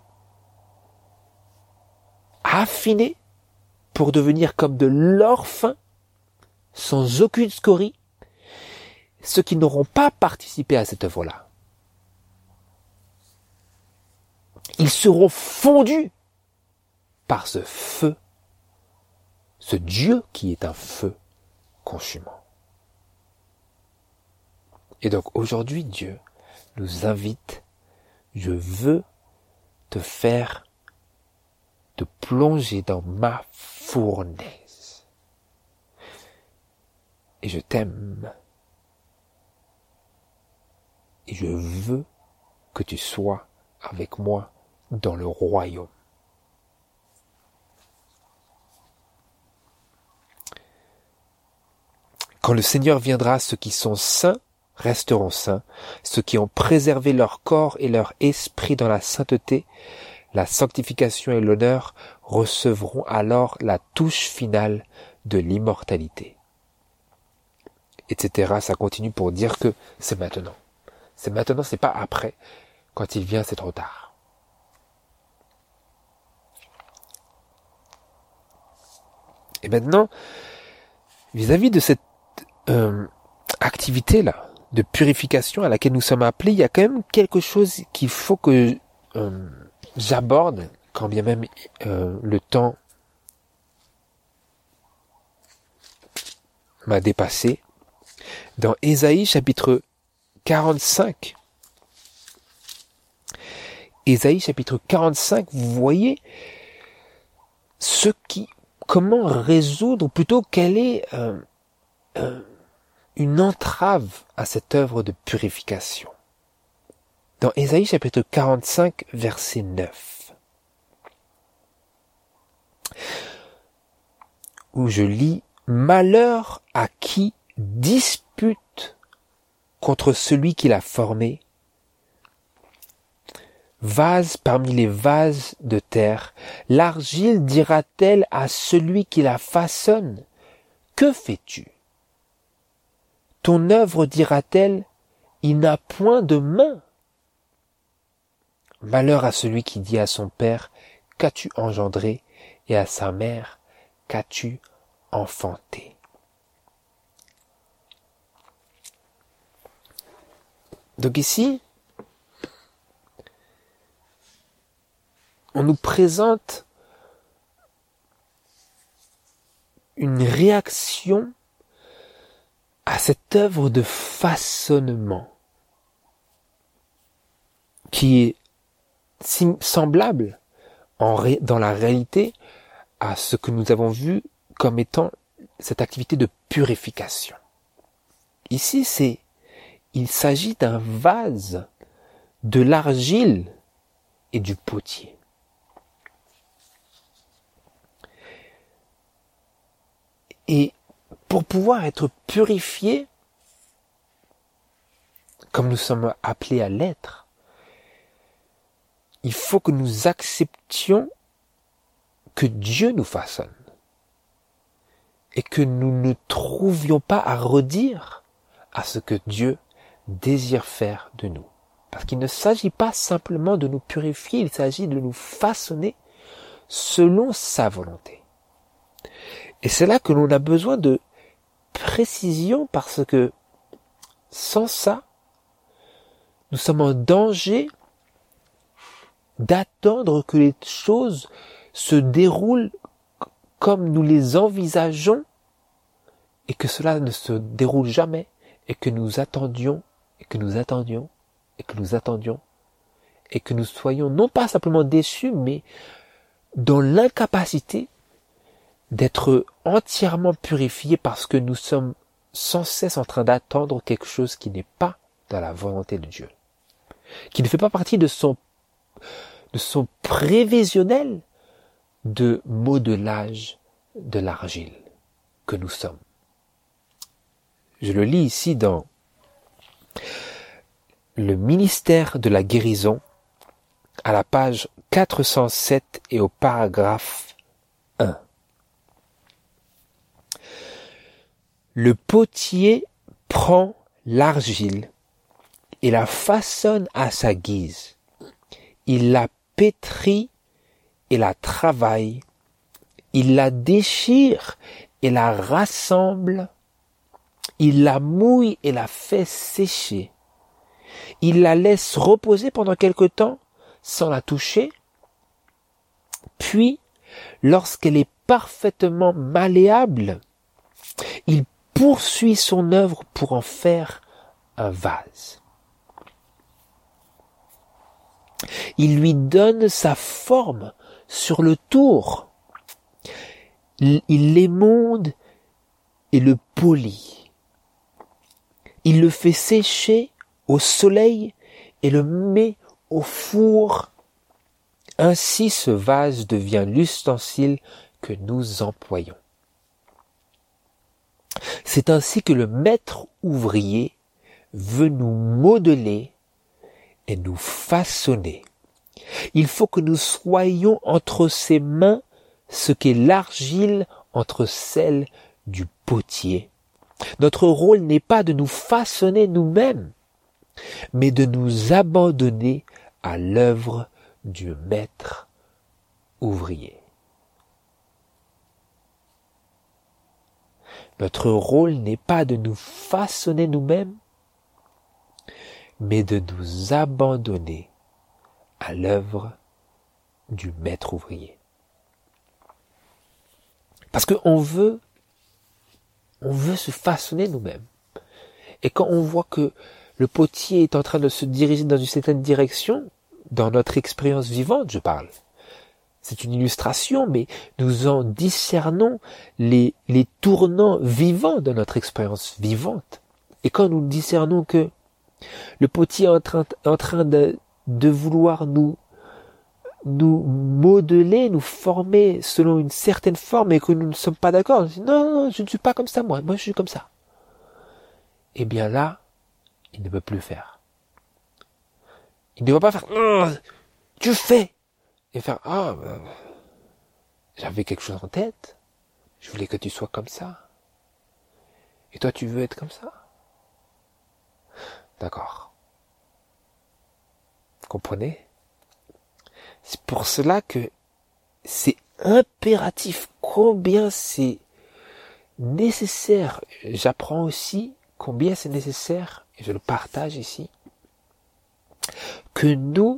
A: affinés pour devenir comme de l'or fin, sans aucune scorie, ceux qui n'auront pas participé à cette œuvre-là, ils seront fondus par ce feu, ce Dieu qui est un feu consumant. Et donc aujourd'hui, Dieu nous invite, je veux te faire de plonger dans ma fournaise. Et je t'aime. Et je veux que tu sois avec moi dans le royaume. Quand le Seigneur viendra, ceux qui sont saints resteront saints, ceux qui ont préservé leur corps et leur esprit dans la sainteté, la sanctification et l'honneur recevront alors la touche finale de l'immortalité. Etc. Ça continue pour dire que c'est maintenant. C'est maintenant, c'est pas après. Quand il vient, c'est trop tard. Et maintenant, vis-à-vis de cette euh, activité-là, de purification à laquelle nous sommes appelés, il y a quand même quelque chose qu'il faut que euh, j'aborde, quand bien même euh, le temps m'a dépassé. Dans Ésaïe chapitre quarante-cinq, Ésaïe chapitre quarante-cinq, vous voyez ce qui, comment résoudre, ou plutôt quelle est euh, euh, une entrave à cette œuvre de purification. Dans Ésaïe chapitre quarante-cinq, verset neuf, où je lis « Malheur à qui dispute contre celui qui l'a formé, vase parmi les vases de terre, l'argile dira-t-elle à celui qui la façonne, que fais-tu? Ton œuvre dira-t-elle, il n'a point de main. Malheur à celui qui dit à son père, qu'as-tu engendré, et à sa mère, qu'as-tu enfanté. Donc ici, on nous présente une réaction à cette œuvre de façonnement qui est semblable en ré, dans la réalité à ce que nous avons vu comme étant cette activité de purification. Ici, c'est, il s'agit d'un vase de l'argile et du potier. Et pour pouvoir être purifiés, comme nous sommes appelés à l'être, il faut que nous acceptions que Dieu nous façonne et que nous ne trouvions pas à redire à ce que Dieu désire faire de nous. Parce qu'il ne s'agit pas simplement de nous purifier, il s'agit de nous façonner selon sa volonté. Et c'est là que l'on a besoin de précision parce que sans ça, nous sommes en danger d'attendre que les choses se déroulent comme nous les envisageons et que cela ne se déroule jamais et que nous attendions et que nous attendions et que nous attendions et que nous soyons non pas simplement déçus mais dans l'incapacité d'être entièrement purifiés parce que nous sommes sans cesse en train d'attendre quelque chose qui n'est pas dans la volonté de Dieu, qui ne fait pas partie de son, de son prévisionnel de modelage de l'argile que nous sommes. Je le lis ici dans le ministère de la guérison à la page quatre cent sept et au paragraphe un. Le potier prend l'argile et la façonne à sa guise. Il la pétrit et la travaille. Il la déchire et la rassemble. Il la mouille et la fait sécher. Il la laisse reposer pendant quelque temps sans la toucher. Puis, lorsqu'elle est parfaitement malléable, il poursuit son œuvre pour en faire un vase. Il lui donne sa forme sur le tour. Il l'émonde et le polit. Il le fait sécher au soleil et le met au four. Ainsi ce vase devient l'ustensile que nous employons. C'est ainsi que le maître ouvrier veut nous modeler et nous façonner. Il faut que nous soyons entre ses mains ce qu'est l'argile entre celles du potier. Notre rôle n'est pas de nous façonner nous-mêmes, mais de nous abandonner à l'œuvre du maître ouvrier. Notre rôle n'est pas de nous façonner nous-mêmes, mais de nous abandonner à l'œuvre du maître ouvrier. Parce qu'on veut, on veut se façonner nous-mêmes. Et quand on voit que le potier est en train de se diriger dans une certaine direction, dans notre expérience vivante, je parle, c'est une illustration, mais nous en discernons les, les tournants vivants de notre expérience vivante. Et quand nous discernons que le potier est en train, en train de, de vouloir nous, nous modeler, nous former selon une certaine forme et que nous ne sommes pas d'accord, on dit non, non, je ne suis pas comme ça, moi, moi je suis comme ça. Eh bien là, il ne peut plus faire. Il ne va pas faire oh, tu fais et faire ah ben, j'avais quelque chose en tête, je voulais que tu sois comme ça. Et toi tu veux être comme ça? D'accord. Vous comprenez? C'est pour cela que c'est impératif, combien c'est nécessaire. J'apprends aussi combien c'est nécessaire, et je le partage ici, que nous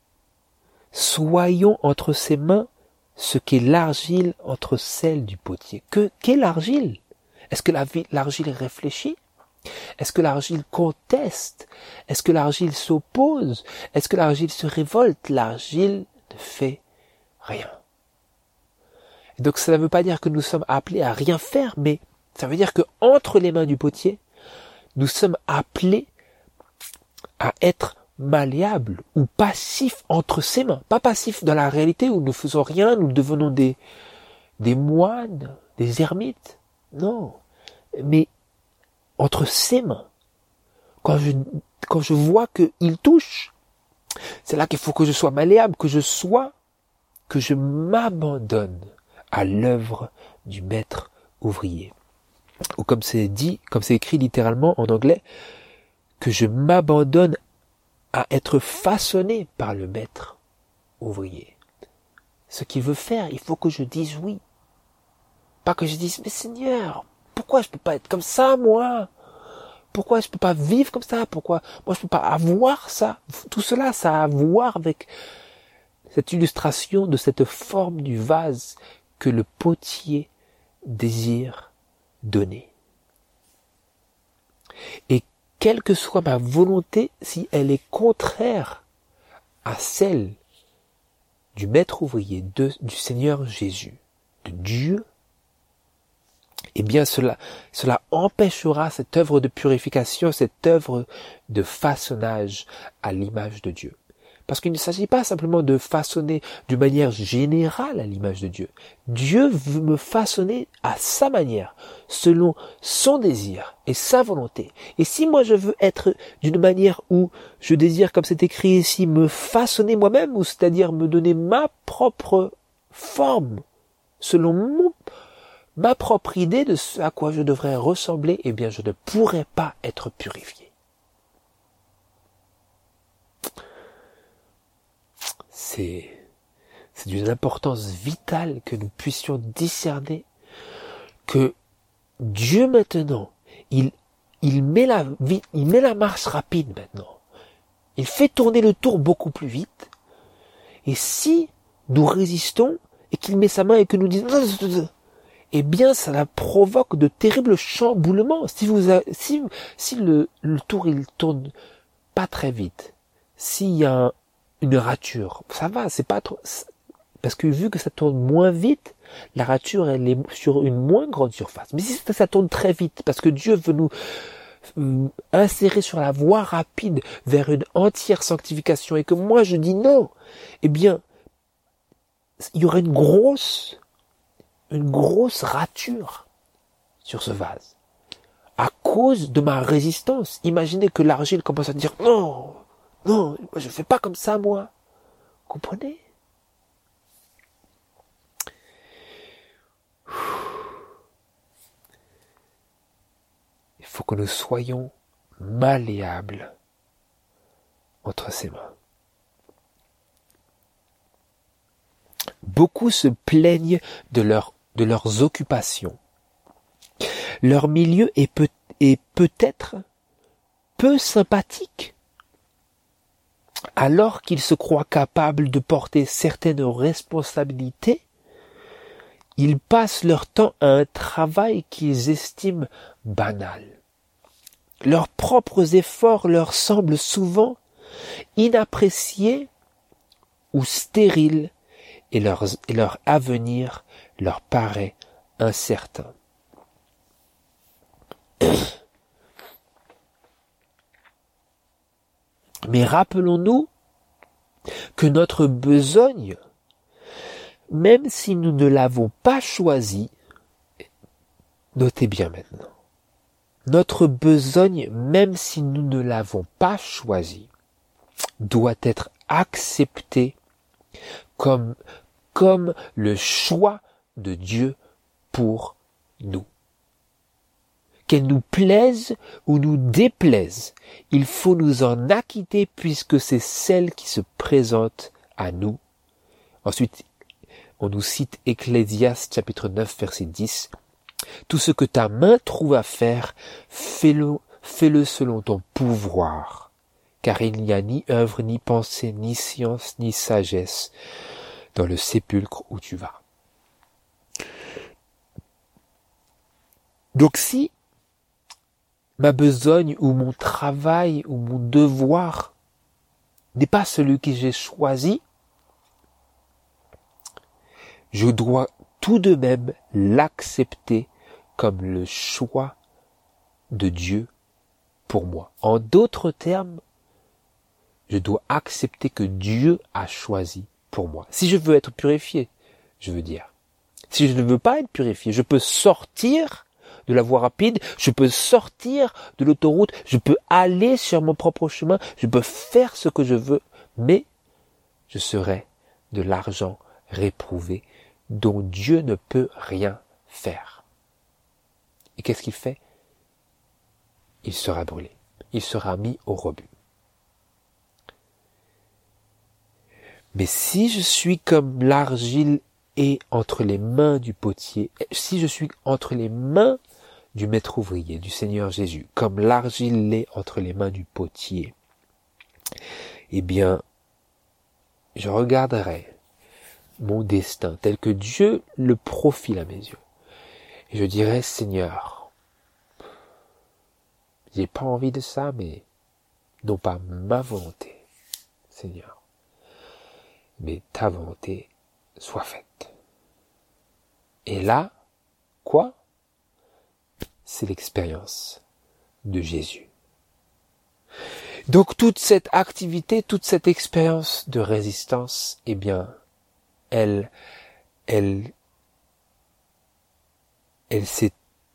A: soyons entre ses mains ce qu'est l'argile entre celles du potier. Que, qu'est l'argile? Est-ce que la, l'argile réfléchit? Est-ce que l'argile conteste? Est-ce que l'argile s'oppose? Est-ce que l'argile se révolte? L'argile ne fait rien. Et donc cela ne veut pas dire que nous sommes appelés à rien faire, mais ça veut dire que entre les mains du potier, nous sommes appelés à être malléable ou passif entre ses mains. Pas passif dans la réalité où nous ne faisons rien, nous devenons des, des moines, des ermites. Non. Mais entre ses mains. Quand je, quand je vois qu'il touche, c'est là qu'il faut que je sois malléable, que je sois, que je m'abandonne à l'œuvre du maître ouvrier. Ou comme c'est dit, comme c'est écrit littéralement en anglais, que je m'abandonne à être façonné par le maître ouvrier. Ce qu'il veut faire, il faut que je dise oui. Pas que je dise, mais Seigneur, pourquoi je peux pas être comme ça, moi? Pourquoi je peux pas vivre comme ça? Pourquoi moi je peux pas avoir ça? Tout cela, ça a à voir avec cette illustration de cette forme du vase que le potier désire donner. Et quelle que soit ma volonté, si elle est contraire à celle du maître ouvrier, de, du Seigneur Jésus, de Dieu, eh bien cela, cela empêchera cette œuvre de purification, cette œuvre de façonnage à l'image de Dieu. Parce qu'il ne s'agit pas simplement de façonner d'une manière générale à l'image de Dieu. Dieu veut me façonner à sa manière, selon son désir et sa volonté. Et si moi je veux être d'une manière où je désire, comme c'est écrit ici, me façonner moi-même, ou c'est-à-dire me donner ma propre forme, selon mon, ma propre idée de ce à quoi je devrais ressembler, eh bien je ne pourrai pas être purifié. C'est, c'est d'une importance vitale que nous puissions discerner que Dieu maintenant, il, il met la, il met la marche rapide maintenant. Il fait tourner le tour beaucoup plus vite. Et si nous résistons et qu'il met sa main et que nous disons, eh bien, ça provoque de terribles chamboulements. Si vous, a, si, si le, le tour il tourne pas très vite, s'il y a un une rature, ça va, c'est pas trop, parce que vu que ça tourne moins vite, la rature elle est sur une moins grande surface. Mais si ça, ça tourne très vite, parce que Dieu veut nous euh, insérer sur la voie rapide vers une entière sanctification, et que moi je dis non, eh bien, il y aurait une grosse, une grosse rature sur ce vase, à cause de ma résistance. Imaginez que l'argile commence à dire non, non, je ne fais pas comme ça, moi. Comprenez? Il faut que nous soyons malléables entre ses mains. Beaucoup se plaignent de, leur, de leurs occupations. Leur milieu est, peut, est peut-être peu sympathique. Alors qu'ils se croient capables de porter certaines responsabilités, ils passent leur temps à un travail qu'ils estiment banal. Leurs propres efforts leur semblent souvent inappréciés ou stériles et leur, et leur avenir leur paraît incertain. Mais rappelons-nous que notre besogne, même si nous ne l'avons pas choisie, notez bien maintenant, notre besogne, même si nous ne l'avons pas choisie, doit être acceptée comme, comme le choix de Dieu pour nous. Qu'elle nous plaise ou nous déplaise, il faut nous en acquitter puisque c'est celle qui se présente à nous. Ensuite, on nous cite Ecclésiaste chapitre neuf verset dix. Tout ce que ta main trouve à faire, fais-le, fais-le selon ton pouvoir, car il n'y a ni œuvre, ni pensée, ni science, ni sagesse dans le sépulcre où tu vas. Donc si ma besogne ou mon travail ou mon devoir n'est pas celui que j'ai choisi, je dois tout de même l'accepter comme le choix de Dieu pour moi. En d'autres termes, Je dois accepter que Dieu a choisi pour moi. Si je veux être purifié, je veux dire. Si je ne veux pas être purifié, je peux sortir de la voie rapide, je peux sortir de l'autoroute, je peux aller sur mon propre chemin, je peux faire ce que je veux, mais je serai de l'argent réprouvé dont Dieu ne peut rien faire. Et qu'est-ce qu'il fait? Il sera brûlé, il sera mis au rebut. Mais si je suis comme l'argile est entre les mains du potier, si je suis entre les mains du maître ouvrier, du Seigneur Jésus, comme l'argile l'est entre les mains du potier, eh bien, je regarderai mon destin tel que Dieu le profile à mes yeux. Et je dirai, Seigneur, j'ai pas envie de ça, mais non pas ma volonté, Seigneur, mais ta volonté soit faite. Et là, quoi? C'est l'expérience de Jésus. Donc toute cette activité, toute cette expérience de résistance, eh bien, elle, elle, elle s'est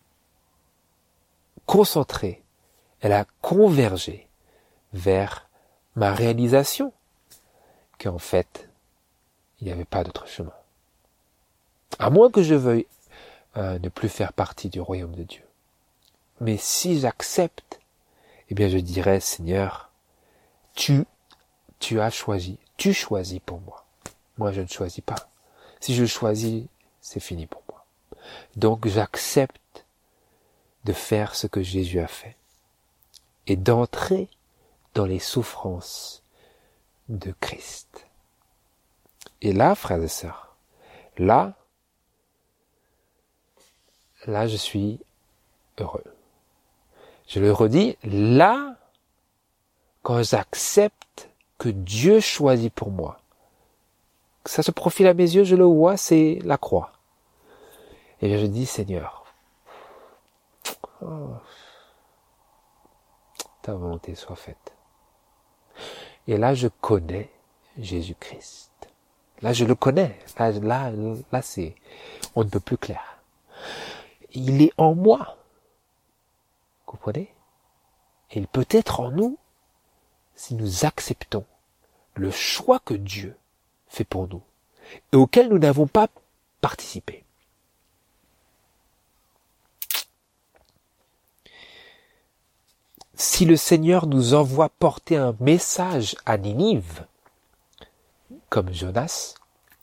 A: concentrée, elle a convergé vers ma réalisation qu'en fait, il n'y avait pas d'autre chemin. À moins que je veuille euh, ne plus faire partie du royaume de Dieu. Mais si j'accepte, eh bien je dirais, Seigneur, tu, tu as choisi, tu choisis pour moi. Moi je ne choisis pas. Si je choisis, c'est fini pour moi. Donc j'accepte de faire ce que Jésus a fait et d'entrer dans les souffrances de Christ. Et là, frères et sœurs, là, là je suis heureux. Je le redis, là, quand j'accepte que Dieu choisit pour moi, que ça se profile à mes yeux, je le vois, c'est la croix. Et bien je dis, Seigneur, oh, ta volonté soit faite. Et là, je connais Jésus-Christ. Là, je le connais. Là, là, là, c'est, on ne peut plus clair. Il est en moi. Comprenez? Et il peut être en nous si nous acceptons le choix que Dieu fait pour nous et auquel nous n'avons pas participé. Si le Seigneur nous envoie porter un message à Ninive, comme Jonas,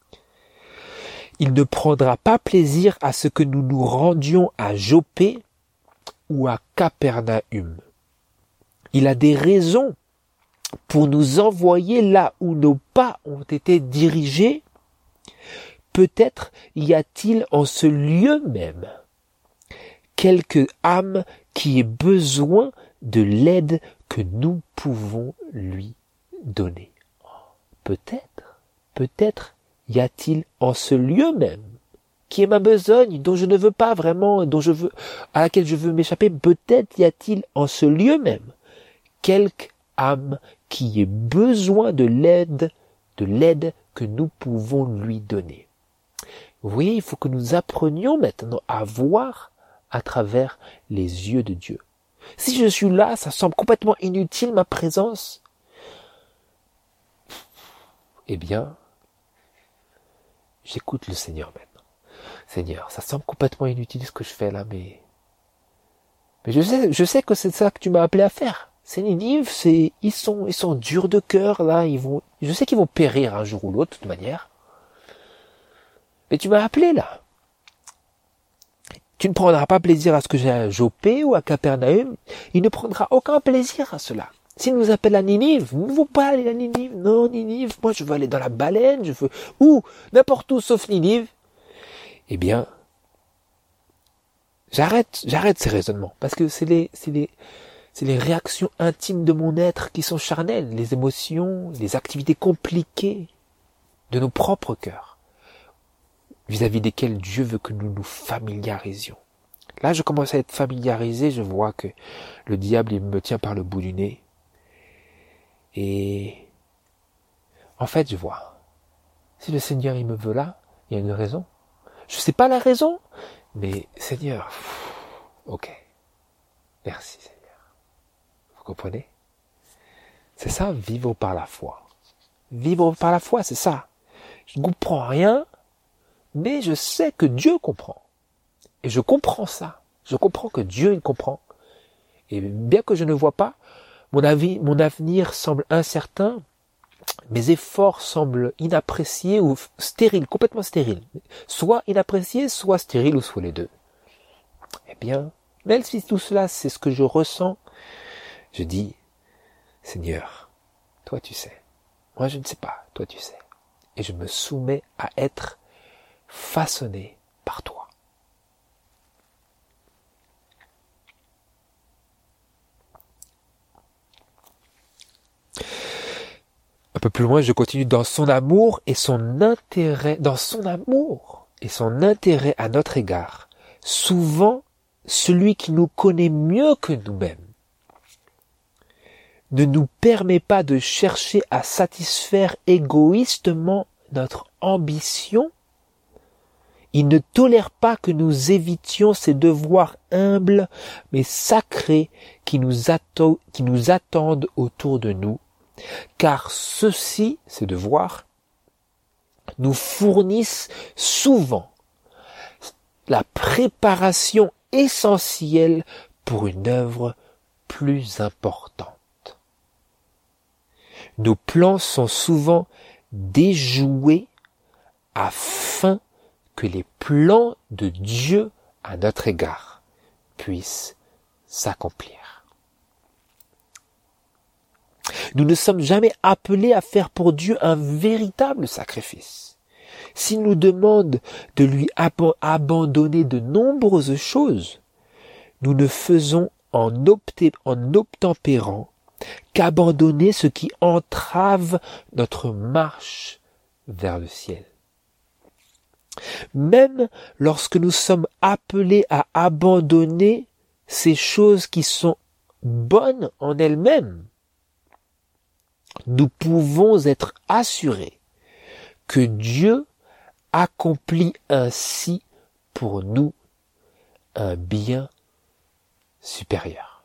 A: il ne prendra pas plaisir à ce que nous nous rendions à Joppé ou à Capernaum. Il a des raisons pour nous envoyer là où nos pas ont été dirigés. Peut-être y a-t-il en ce lieu même quelque âme qui ait besoin de l'aide que nous pouvons lui donner. Peut-être, peut-être y a-t-il en ce lieu même qui est ma besogne, dont je ne veux pas vraiment, dont je veux, à laquelle je veux m'échapper, peut-être y a-t-il en ce lieu même quelque âme qui ait besoin de l'aide, de l'aide que nous pouvons lui donner. Vous voyez, il faut que nous apprenions maintenant à voir à travers les yeux de Dieu. Si je suis là, ça semble complètement inutile ma présence. Eh bien, j'écoute le Seigneur maintenant. Seigneur, ça semble complètement inutile ce que je fais là, mais mais je sais, je sais que c'est ça que tu m'as appelé à faire. C'est Ninive, c'est ils sont ils sont durs de cœur là, ils vont, je sais qu'ils vont périr un jour ou l'autre de toute manière. Mais tu m'as appelé là. Tu ne prendras pas plaisir à ce que j'ai à Joppé ou à Capernaum. Il ne prendra aucun plaisir à cela. S'il nous appelle à Ninive, nous ne voulons pas aller à Ninive. Non, Ninive, moi je veux aller dans la baleine, je veux où, n'importe où sauf Ninive. Eh bien, j'arrête, j'arrête ces raisonnements, parce que c'est les, c'est les, c'est les réactions intimes de mon être qui sont charnelles, les émotions, les activités compliquées de nos propres cœurs, vis-à-vis desquelles Dieu veut que nous nous familiarisions. Là, je commence à être familiarisé, je vois que le diable, il me tient par le bout du nez. Et en fait, je vois, si le Seigneur il me veut là, il y a une raison. Je sais pas la raison, mais Seigneur, pff, ok, merci Seigneur. Vous comprenez? C'est ça, vivre par la foi. Vivre par la foi, c'est ça. Je ne comprends rien, mais je sais que Dieu comprend. Et je comprends ça. Je comprends que Dieu, il comprend. Et bien que je ne vois pas, mon avis, mon avenir semble incertain, mes efforts semblent inappréciés ou stériles, complètement stériles. Soit inappréciés, soit stériles, ou soit les deux. Eh bien, même si tout cela, c'est ce que je ressens, je dis, Seigneur, toi tu sais. Moi je ne sais pas, toi tu sais. Et je me soumets à être façonné par toi. Un peu plus loin, je continue dans son amour et son intérêt, dans son amour et son intérêt à notre égard. Souvent, celui qui nous connaît mieux que nous-mêmes ne nous permet pas de chercher à satisfaire égoïstement notre ambition. Il ne tolère pas que nous évitions ces devoirs humbles mais sacrés qui nous, atte- qui nous attendent autour de nous, car ceux-ci, ces devoirs, nous fournissent souvent la préparation essentielle pour une œuvre plus importante. Nos plans sont souvent déjoués afin que les plans de Dieu à notre égard puissent s'accomplir. Nous ne sommes jamais appelés à faire pour Dieu un véritable sacrifice. S'il nous demande de lui ab- abandonner de nombreuses choses, nous ne faisons en, opté- en obtempérant qu'abandonner ce qui entrave notre marche vers le ciel. Même lorsque nous sommes appelés à abandonner ces choses qui sont bonnes en elles-mêmes, nous pouvons être assurés que Dieu accomplit ainsi pour nous un bien supérieur.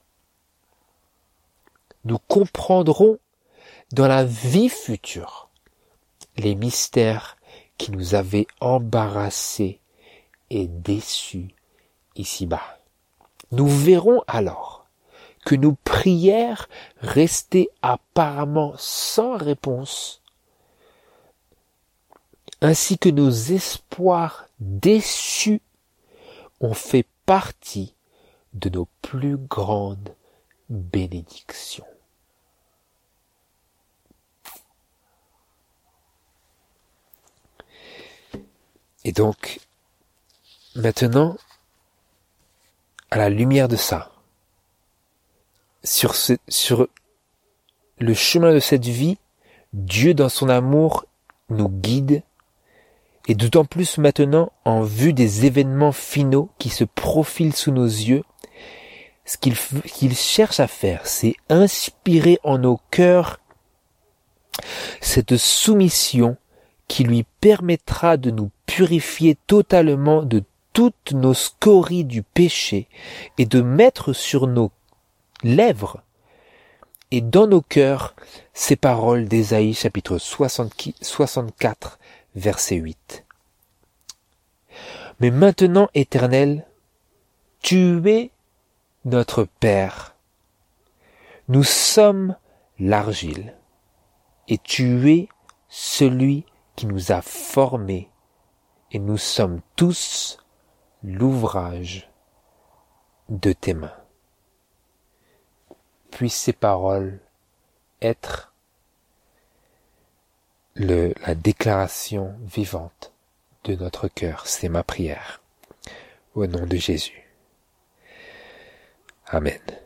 A: Nous comprendrons dans la vie future les mystères qui nous avaient embarrassés et déçus ici-bas. Nous verrons alors que nos prières restées apparemment sans réponse, ainsi que nos espoirs déçus, ont fait partie de nos plus grandes bénédictions. Et donc, maintenant, à la lumière de ça, sur, ce, sur le chemin de cette vie, Dieu dans son amour nous guide, et d'autant plus maintenant en vue des événements finaux qui se profilent sous nos yeux. Ce qu'il, qu'il cherche à faire, c'est inspirer en nos cœurs cette soumission qui lui permettra de nous purifier totalement de toutes nos scories du péché et de mettre sur nos lèvres et dans nos cœurs ces paroles d'Ésaïe chapitre soixante-quatre verset huit. Mais maintenant, Éternel, tu es notre Père. Nous sommes l'argile et tu es celui qui nous a formés et nous sommes tous l'ouvrage de tes mains. Puissent ces paroles être le, la déclaration vivante de notre cœur. C'est ma prière. Au nom de Jésus. Amen.